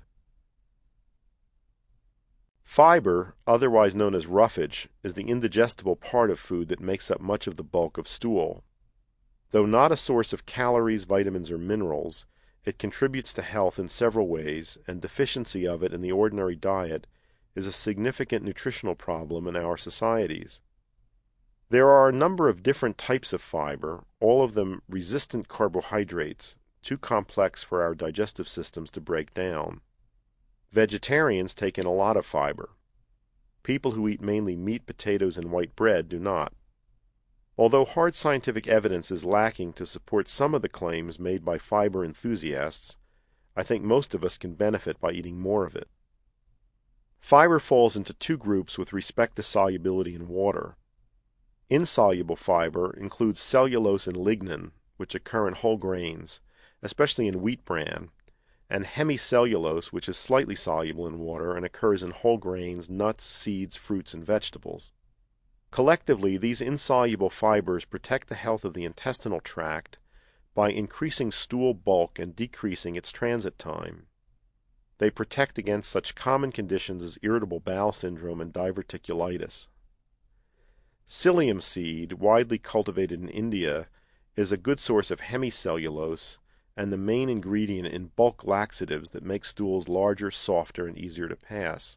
Fiber, otherwise known as roughage, is the indigestible part of food that makes up much of the bulk of stool. Though not a source of calories, vitamins, or minerals, it contributes to health in several ways, and deficiency of it in the ordinary diet is a significant nutritional problem in our societies. There are a number of different types of fiber, all of them resistant carbohydrates, too complex for our digestive systems to break down. Vegetarians take in a lot of fiber. People who eat mainly meat, potatoes, and white bread do not. Although hard scientific evidence is lacking to support some of the claims made by fiber enthusiasts, I think most of us can benefit by eating more of it. Fiber falls into two groups with respect to solubility in water. Insoluble fiber includes cellulose and lignin, which occur in whole grains, especially in wheat bran, and hemicellulose, which is slightly soluble in water and occurs in whole grains, nuts, seeds, fruits, and vegetables. Collectively, these insoluble fibers protect the health of the intestinal tract by increasing stool bulk and decreasing its transit time. They protect against such common conditions as irritable bowel syndrome and diverticulitis. Psyllium seed, widely cultivated in India, is a good source of hemicellulose and the main ingredient in bulk laxatives that make stools larger, softer, and easier to pass.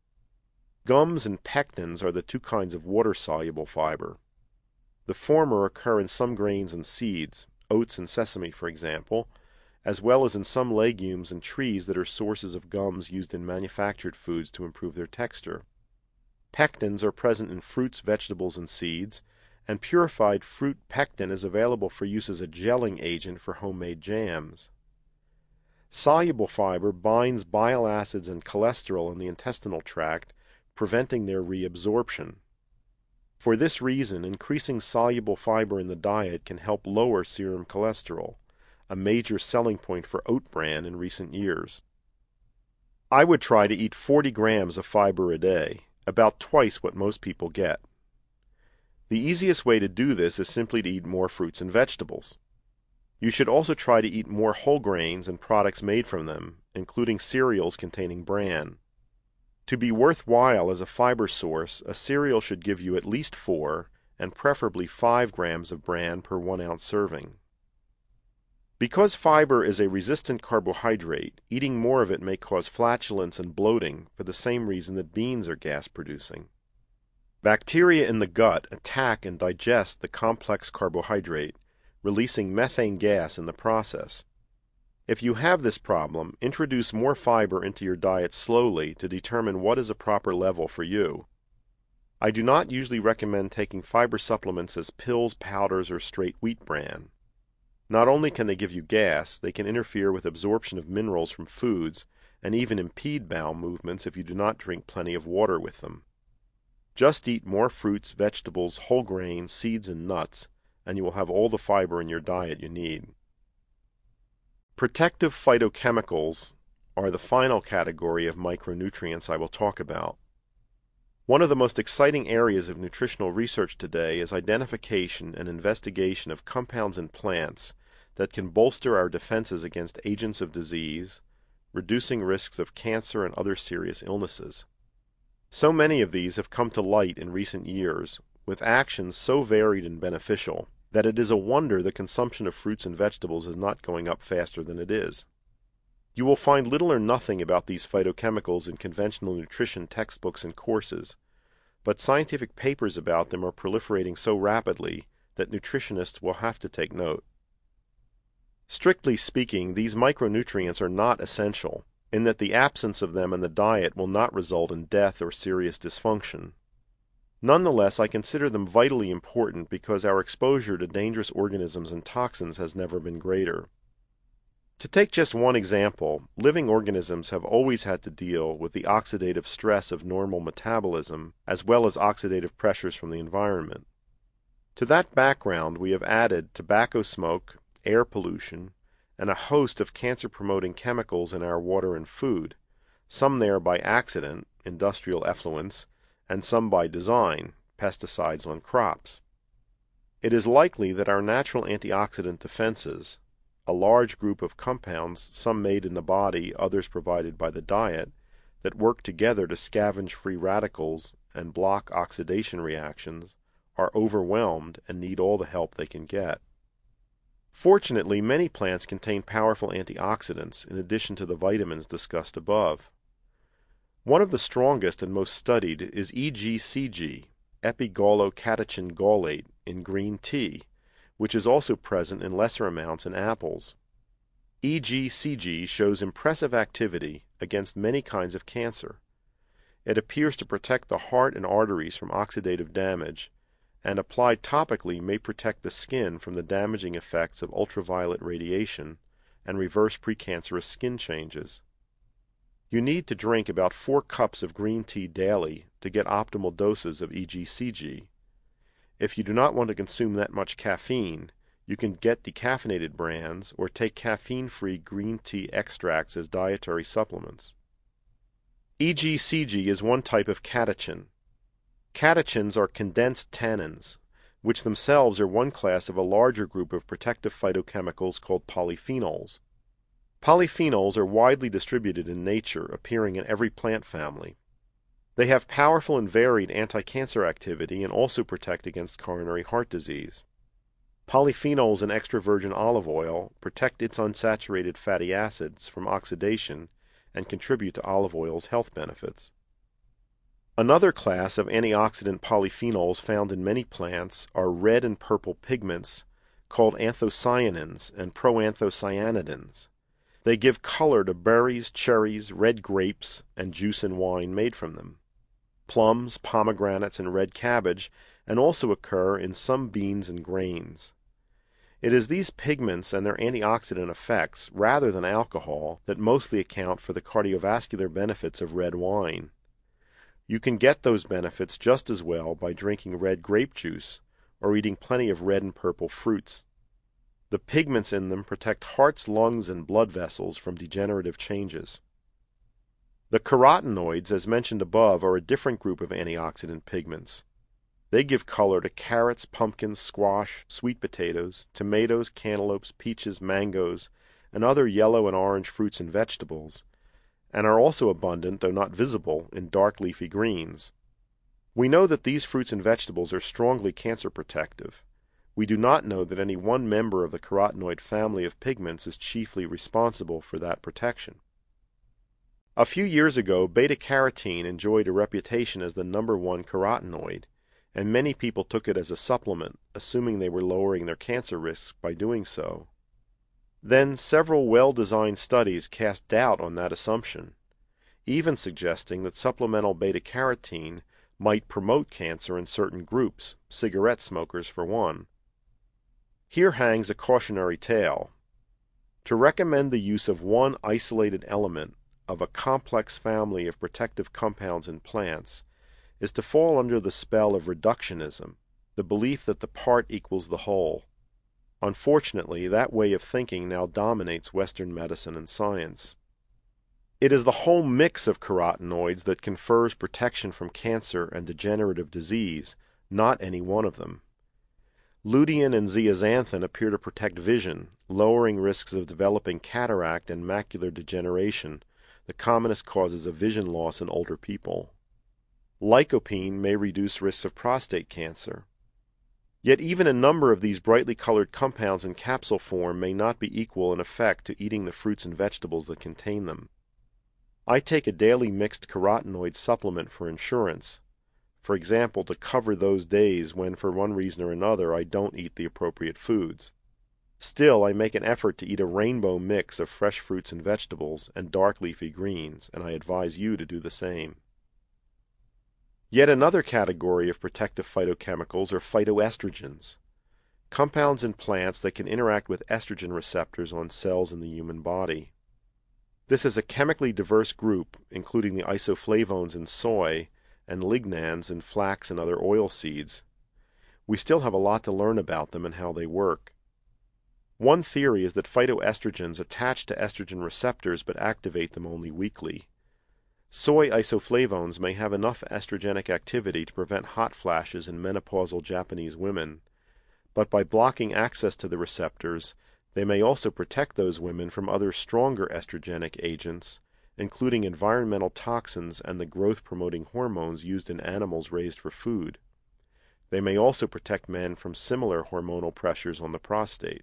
Gums and pectins are the two kinds of water-soluble fiber. The former occur in some grains and seeds, oats and sesame, for example, as well as in some legumes and trees that are sources of gums used in manufactured foods to improve their texture. Pectins are present in fruits, vegetables, and seeds, and purified fruit pectin is available for use as a gelling agent for homemade jams. Soluble fiber binds bile acids and cholesterol in the intestinal tract, preventing their reabsorption. For this reason, increasing soluble fiber in the diet can help lower serum cholesterol, a major selling point for oat bran in recent years. I would try to eat forty grams of fiber a day, about twice what most people get. The easiest way to do this is simply to eat more fruits and vegetables. You should also try to eat more whole grains and products made from them, including cereals containing bran. To be worthwhile as a fiber source, a cereal should give you at least four, and preferably five grams of bran per one ounce serving. Because fiber is a resistant carbohydrate, eating more of it may cause flatulence and bloating for the same reason that beans are gas-producing. Bacteria in the gut attack and digest the complex carbohydrate, releasing methane gas in the process. If you have this problem, introduce more fiber into your diet slowly to determine what is a proper level for you. I do not usually recommend taking fiber supplements as pills, powders, or straight wheat bran. Not only can they give you gas, they can interfere with absorption of minerals from foods and even impede bowel movements if you do not drink plenty of water with them. Just eat more fruits, vegetables, whole grains, seeds, and nuts, and you will have all the fiber in your diet you need. Protective phytochemicals are the final category of micronutrients I will talk about. One of the most exciting areas of nutritional research today is identification and investigation of compounds in plants that can bolster our defenses against agents of disease, reducing risks of cancer and other serious illnesses. So many of these have come to light in recent years, with actions so varied and beneficial that it is a wonder the consumption of fruits and vegetables is not going up faster than it is. You will find little or nothing about these phytochemicals in conventional nutrition textbooks and courses, but scientific papers about them are proliferating so rapidly that nutritionists will have to take note. Strictly speaking, these micronutrients are not essential, in that the absence of them in the diet will not result in death or serious dysfunction. Nonetheless, I consider them vitally important because our exposure to dangerous organisms and toxins has never been greater. To take just one example, living organisms have always had to deal with the oxidative stress of normal metabolism as well as oxidative pressures from the environment. To that background, we have added tobacco smoke, air pollution, and a host of cancer-promoting chemicals in our water and food, some there by accident, industrial effluents, and some by design, pesticides on crops. It is likely that our natural antioxidant defenses, a large group of compounds, some made in the body, others provided by the diet, that work together to scavenge free radicals and block oxidation reactions, are overwhelmed and need all the help they can get. Fortunately, many plants contain powerful antioxidants in addition to the vitamins discussed above. One of the strongest and most studied is E G C G, epigallocatechin gallate, in green tea, which is also present in lesser amounts in apples. E G C G shows impressive activity against many kinds of cancer. It appears to protect the heart and arteries from oxidative damage, and applied topically may protect the skin from the damaging effects of ultraviolet radiation and reverse precancerous skin changes. You need to drink about four cups of green tea daily to get optimal doses of E G C G. If you do not want to consume that much caffeine, you can get decaffeinated brands or take caffeine-free green tea extracts as dietary supplements. E G C G is one type of catechin. Catechins are condensed tannins, which themselves are one class of a larger group of protective phytochemicals called polyphenols. Polyphenols are widely distributed in nature, appearing in every plant family. They have powerful and varied anti-cancer activity and also protect against coronary heart disease. Polyphenols in extra virgin olive oil protect its unsaturated fatty acids from oxidation and contribute to olive oil's health benefits. Another class of antioxidant polyphenols found in many plants are red and purple pigments called anthocyanins and proanthocyanidins. They give color to berries, cherries, red grapes, and juice and wine made from them, plums, pomegranates, and red cabbage, and also occur in some beans and grains. It is these pigments and their antioxidant effects, rather than alcohol, that mostly account for the cardiovascular benefits of red wine. You can get those benefits just as well by drinking red grape juice or eating plenty of red and purple fruits. The pigments in them protect hearts, lungs, and blood vessels from degenerative changes. The carotenoids, as mentioned above, are a different group of antioxidant pigments. They give color to carrots, pumpkins, squash, sweet potatoes, tomatoes, cantaloupes, peaches, mangoes, and other yellow and orange fruits and vegetables, and are also abundant, though not visible, in dark leafy greens. We know that these fruits and vegetables are strongly cancer protective. We do not know that any one member of the carotenoid family of pigments is chiefly responsible for that protection. A few years ago, beta-carotene enjoyed a reputation as the number one carotenoid, and many people took it as a supplement, assuming they were lowering their cancer risks by doing so. Then several well-designed studies cast doubt on that assumption, even suggesting that supplemental beta-carotene might promote cancer in certain groups, cigarette smokers for one. Here hangs a cautionary tale. To recommend the use of one isolated element of a complex family of protective compounds in plants is to fall under the spell of reductionism, the belief that the part equals the whole. Unfortunately, that way of thinking now dominates Western medicine and science. It is the whole mix of carotenoids that confers protection from cancer and degenerative disease, not any one of them. Lutein and zeaxanthin appear to protect vision, lowering risks of developing cataract and macular degeneration, the commonest causes of vision loss in older people. Lycopene may reduce risks of prostate cancer. Yet even a number of these brightly colored compounds in capsule form may not be equal in effect to eating the fruits and vegetables that contain them. I take a daily mixed carotenoid supplement for insurance. for example, to cover those days when, for one reason or another, I don't eat the appropriate foods. Still, I make an effort to eat a rainbow mix of fresh fruits and vegetables and dark leafy greens, and I advise you to do the same. Yet another category of protective phytochemicals are phytoestrogens, compounds in plants that can interact with estrogen receptors on cells in the human body. This is a chemically diverse group, including the isoflavones in soy and lignans in flax and other oil seeds. We still have a lot to learn about them and how they work. One theory is that phytoestrogens attach to estrogen receptors but activate them only weakly. Soy isoflavones may have enough estrogenic activity to prevent hot flashes in menopausal Japanese women, but by blocking access to the receptors, they may also protect those women from other stronger estrogenic agents, including environmental toxins and the growth-promoting hormones used in animals raised for food. They may also protect men from similar hormonal pressures on the prostate.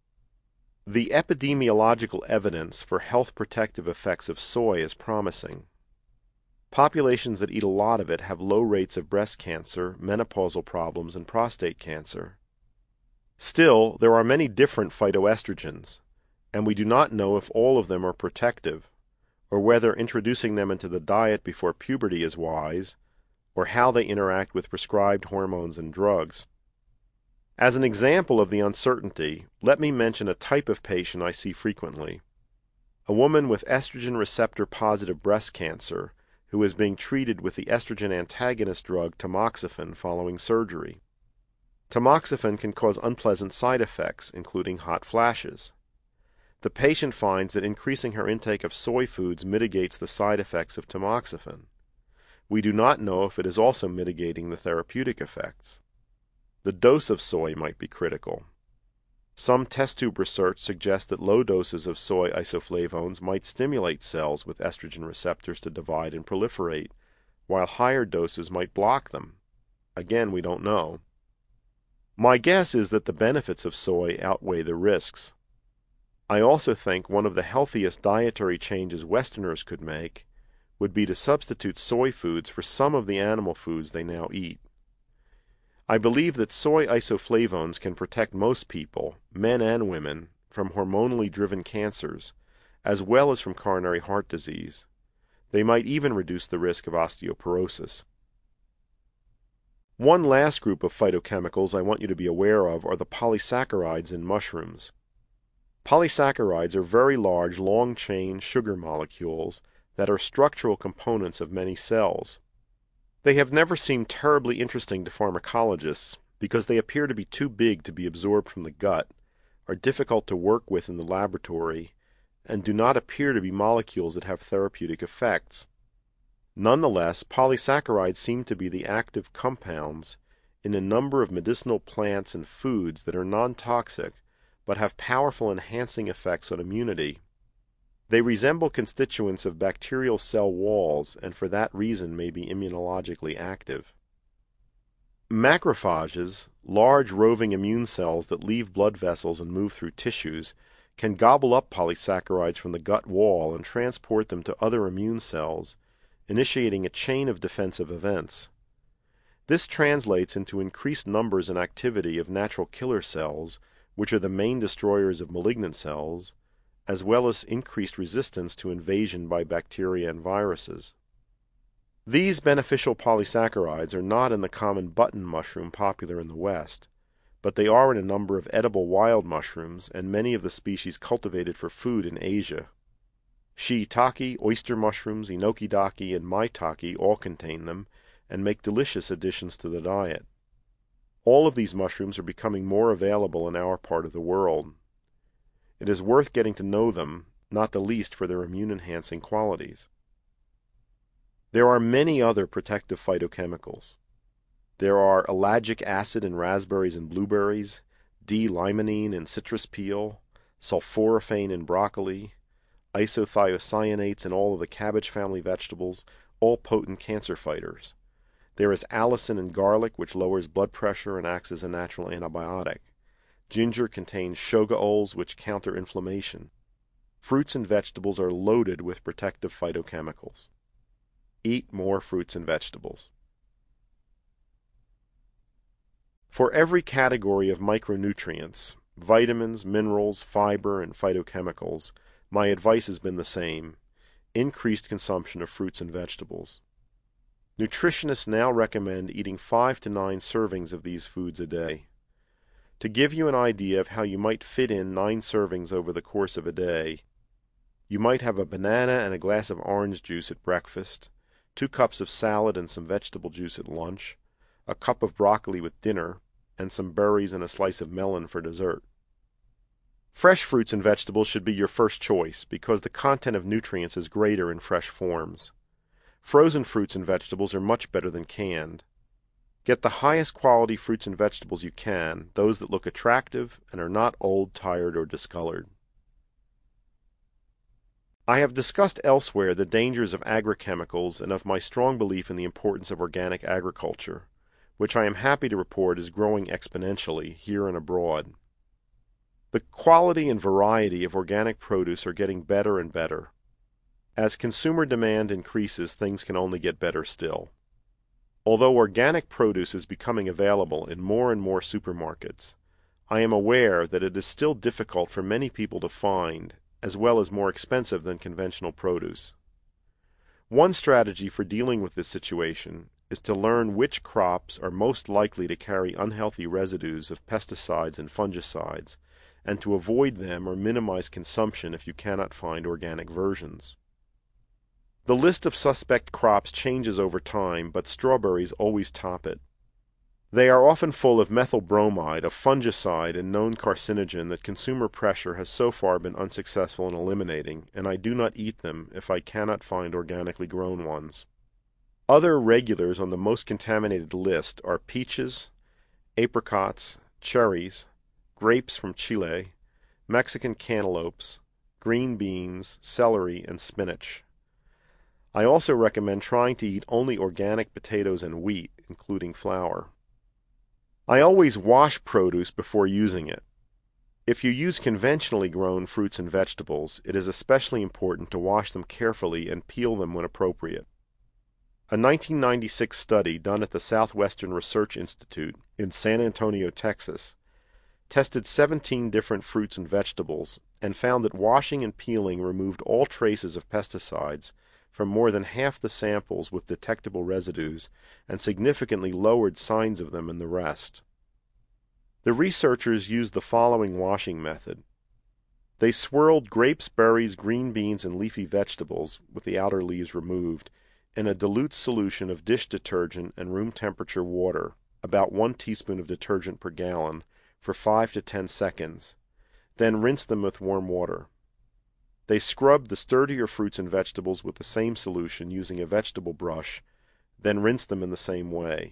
The epidemiological evidence for health protective effects of soy is promising. Populations that eat a lot of it have low rates of breast cancer, menopausal problems, and prostate cancer. Still, there are many different phytoestrogens, and we do not know if all of them are protective, or whether introducing them into the diet before puberty is wise, or how they interact with prescribed hormones and drugs. As an example of the uncertainty, let me mention a type of patient I see frequently. A woman with estrogen receptor-positive breast cancer who is being treated with the estrogen antagonist drug tamoxifen following surgery. Tamoxifen can cause unpleasant side effects, including hot flashes. The patient finds that increasing her intake of soy foods mitigates the side effects of tamoxifen. We do not know if it is also mitigating the therapeutic effects. The dose of soy might be critical. Some test tube research suggests that low doses of soy isoflavones might stimulate cells with estrogen receptors to divide and proliferate, while higher doses might block them. Again, we don't know. My guess is that the benefits of soy outweigh the risks. I also think one of the healthiest dietary changes Westerners could make would be to substitute soy foods for some of the animal foods they now eat. I believe that soy isoflavones can protect most people, men and women, from hormonally driven cancers, as well as from coronary heart disease. They might even reduce the risk of osteoporosis. One last group of phytochemicals I want you to be aware of are the polysaccharides in mushrooms. Polysaccharides are very large, long-chain sugar molecules that are structural components of many cells. They have never seemed terribly interesting to pharmacologists because they appear to be too big to be absorbed from the gut, are difficult to work with in the laboratory, and do not appear to be molecules that have therapeutic effects. Nonetheless, polysaccharides seem to be the active compounds in a number of medicinal plants and foods that are non-toxic but have powerful enhancing effects on immunity. They resemble constituents of bacterial cell walls and for that reason may be immunologically active. Macrophages, large roving immune cells that leave blood vessels and move through tissues, can gobble up polysaccharides from the gut wall and transport them to other immune cells, initiating a chain of defensive events. This translates into increased numbers and activity of natural killer cells, which are the main destroyers of malignant cells, as well as increased resistance to invasion by bacteria and viruses. These beneficial polysaccharides are not in the common button mushroom popular in the West, but they are in a number of edible wild mushrooms and many of the species cultivated for food in Asia. Shiitake, oyster mushrooms, enoki-dake, and maitake all contain them and make delicious additions to the diet. All of these mushrooms are becoming more available in our part of the world. It is worth getting to know them, not the least for their immune-enhancing qualities. There are many other protective phytochemicals. There are ellagic acid in raspberries and blueberries, D-limonene in citrus peel, sulforaphane in broccoli, isothiocyanates in all of the cabbage family vegetables, all potent cancer fighters. There is allicin in garlic, which lowers blood pressure and acts as a natural antibiotic. Ginger contains shogaols, which counter inflammation. Fruits and vegetables are loaded with protective phytochemicals. Eat more fruits and vegetables. For every category of micronutrients, vitamins, minerals, fiber, and phytochemicals, my advice has been the same: increased consumption of fruits and vegetables. Nutritionists now recommend eating five to nine servings of these foods a day. To give you an idea of how you might fit in nine servings over the course of a day, you might have a banana and a glass of orange juice at breakfast, two cups of salad and some vegetable juice at lunch, a cup of broccoli with dinner, and some berries and a slice of melon for dessert. Fresh fruits and vegetables should be your first choice because the content of nutrients is greater in fresh forms. Frozen fruits and vegetables are much better than canned. Get the highest quality fruits and vegetables you can, those that look attractive and are not old, tired, or discolored. I have discussed elsewhere the dangers of agrochemicals and of my strong belief in the importance of organic agriculture, which I am happy to report is growing exponentially here and abroad. The quality and variety of organic produce are getting better and better. As consumer demand increases, things can only get better still. Although organic produce is becoming available in more and more supermarkets, I am aware that it is still difficult for many people to find, as well as more expensive than conventional produce. One strategy for dealing with this situation is to learn which crops are most likely to carry unhealthy residues of pesticides and fungicides, and to avoid them or minimize consumption if you cannot find organic versions. The list of suspect crops changes over time, but strawberries always top it. They are often full of methyl bromide, a fungicide and known carcinogen that consumer pressure has so far been unsuccessful in eliminating, and I do not eat them if I cannot find organically grown ones. Other regulars on the most contaminated list are peaches, apricots, cherries, grapes from Chile, Mexican cantaloupes, green beans, celery, and spinach. I also recommend trying to eat only organic potatoes and wheat, including flour. I always wash produce before using it. If you use conventionally grown fruits and vegetables, it is especially important to wash them carefully and peel them when appropriate. A nineteen ninety-six study done at the Southwestern Research Institute in San Antonio, Texas, tested seventeen different fruits and vegetables and found that washing and peeling removed all traces of pesticides from more than half the samples with detectable residues and significantly lowered signs of them in the rest. The researchers used the following washing method. They swirled grapes, berries, green beans, and leafy vegetables, with the outer leaves removed, in a dilute solution of dish detergent and room temperature water, about one teaspoon of detergent per gallon, for five to ten seconds, then rinsed them with warm water. They scrubbed the sturdier fruits and vegetables with the same solution using a vegetable brush, then rinsed them in the same way.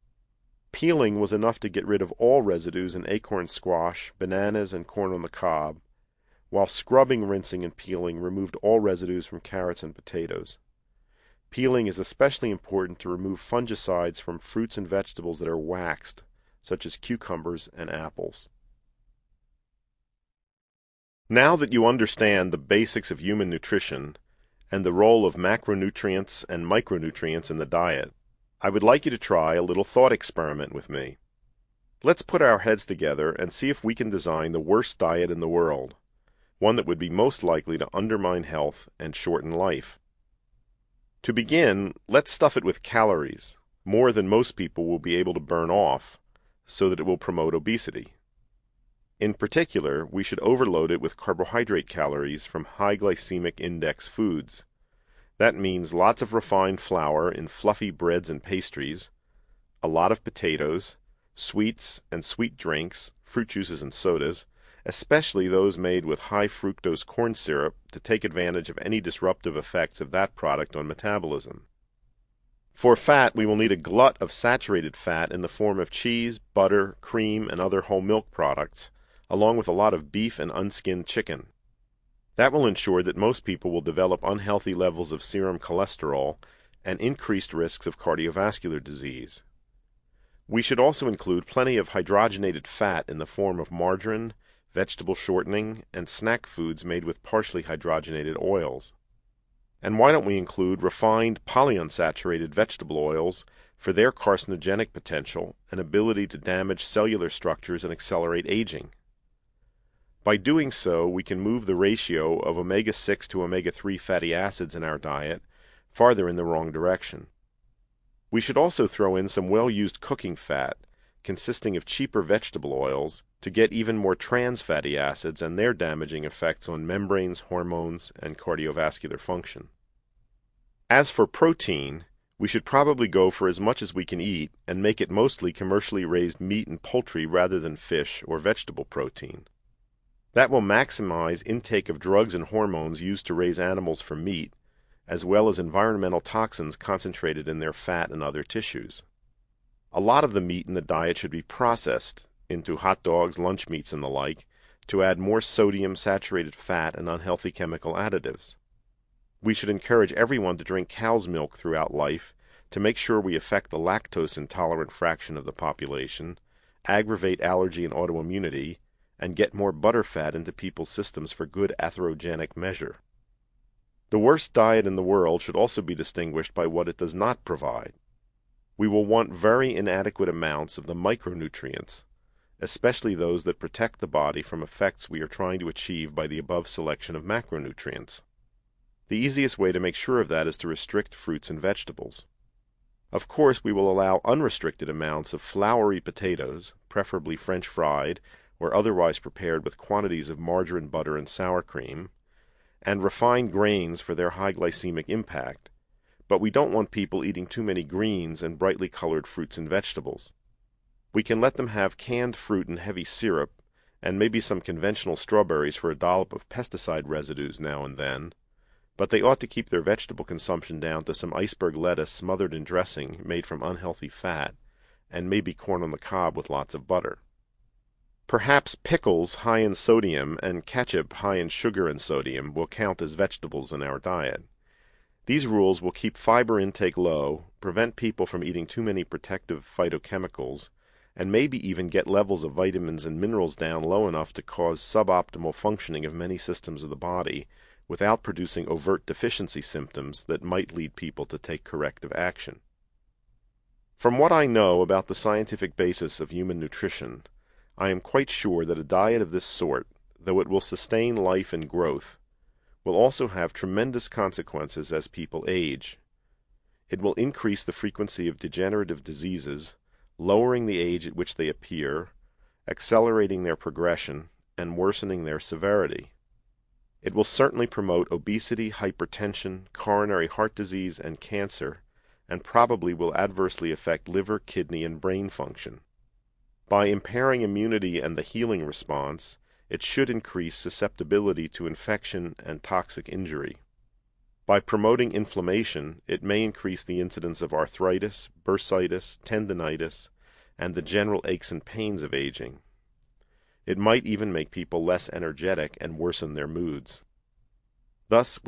Peeling was enough to get rid of all residues in acorn squash, bananas, and corn on the cob, while scrubbing, rinsing, and peeling removed all residues from carrots and potatoes. Peeling is especially important to remove fungicides from fruits and vegetables that are waxed, such as cucumbers and apples. Now that you understand the basics of human nutrition and the role of macronutrients and micronutrients in the diet, I would like you to try a little thought experiment with me. Let's put our heads together and see if we can design the worst diet in the world, one that would be most likely to undermine health and shorten life. To begin, let's stuff it with calories, more than most people will be able to burn off, so that it will promote obesity. In particular, we should overload it with carbohydrate calories from high glycemic index foods. That means lots of refined flour in fluffy breads and pastries, a lot of potatoes, sweets and sweet drinks, fruit juices and sodas, especially those made with high fructose corn syrup to take advantage of any disruptive effects of that product on metabolism. For fat, we will need a glut of saturated fat in the form of cheese, butter, cream, and other whole milk products, along with a lot of beef and unskinned chicken. That will ensure that most people will develop unhealthy levels of serum cholesterol and increased risks of cardiovascular disease. We should also include plenty of hydrogenated fat in the form of margarine, vegetable shortening, and snack foods made with partially hydrogenated oils. And why don't we include refined polyunsaturated vegetable oils, for their carcinogenic potential and ability to damage cellular structures and accelerate aging. By doing so, we can move the ratio of omega six to omega three fatty acids in our diet farther in the wrong direction. We should also throw in some well-used cooking fat, consisting of cheaper vegetable oils, to get even more trans fatty acids and their damaging effects on membranes, hormones, and cardiovascular function. As for protein, we should probably go for as much as we can eat and make it mostly commercially raised meat and poultry rather than fish or vegetable protein. That will maximize intake of drugs and hormones used to raise animals for meat, as well as environmental toxins concentrated in their fat and other tissues. A lot of the meat in the diet should be processed into hot dogs, lunch meats, and the like, to add more sodium, saturated fat, and unhealthy chemical additives. We should encourage everyone to drink cow's milk throughout life to make sure we affect the lactose-intolerant fraction of the population, aggravate allergy and autoimmunity, and get more butterfat into people's systems for good atherogenic measure. The worst diet in the world should also be distinguished by what it does not provide. We will want very inadequate amounts of the micronutrients, especially those that protect the body from effects we are trying to achieve by the above selection of macronutrients. The easiest way to make sure of that is to restrict fruits and vegetables. Of course, we will allow unrestricted amounts of floury potatoes, preferably French fried, or otherwise prepared with quantities of margarine, butter, and sour cream, and refined grains for their high glycemic impact, but we don't want people eating too many greens and brightly colored fruits and vegetables. We can let them have canned fruit and heavy syrup, and maybe some conventional strawberries for a dollop of pesticide residues now and then, but they ought to keep their vegetable consumption down to some iceberg lettuce smothered in dressing made from unhealthy fat, and maybe corn on the cob with lots of butter. Perhaps pickles high in sodium and ketchup high in sugar and sodium will count as vegetables in our diet. These rules will keep fiber intake low, prevent people from eating too many protective phytochemicals, and maybe even get levels of vitamins and minerals down low enough to cause suboptimal functioning of many systems of the body without producing overt deficiency symptoms that might lead people to take corrective action. From what I know about the scientific basis of human nutrition, I am quite sure that a diet of this sort, though it will sustain life and growth, will also have tremendous consequences as people age. It will increase the frequency of degenerative diseases, lowering the age at which they appear, accelerating their progression, and worsening their severity. It will certainly promote obesity, hypertension, coronary heart disease, and cancer, and probably will adversely affect liver, kidney, and brain function. By impairing immunity and the healing response, it should increase susceptibility to infection and toxic injury. By promoting inflammation, it may increase the incidence of arthritis, bursitis, tendinitis, and the general aches and pains of aging. It might even make people less energetic and worsen their moods. Thus,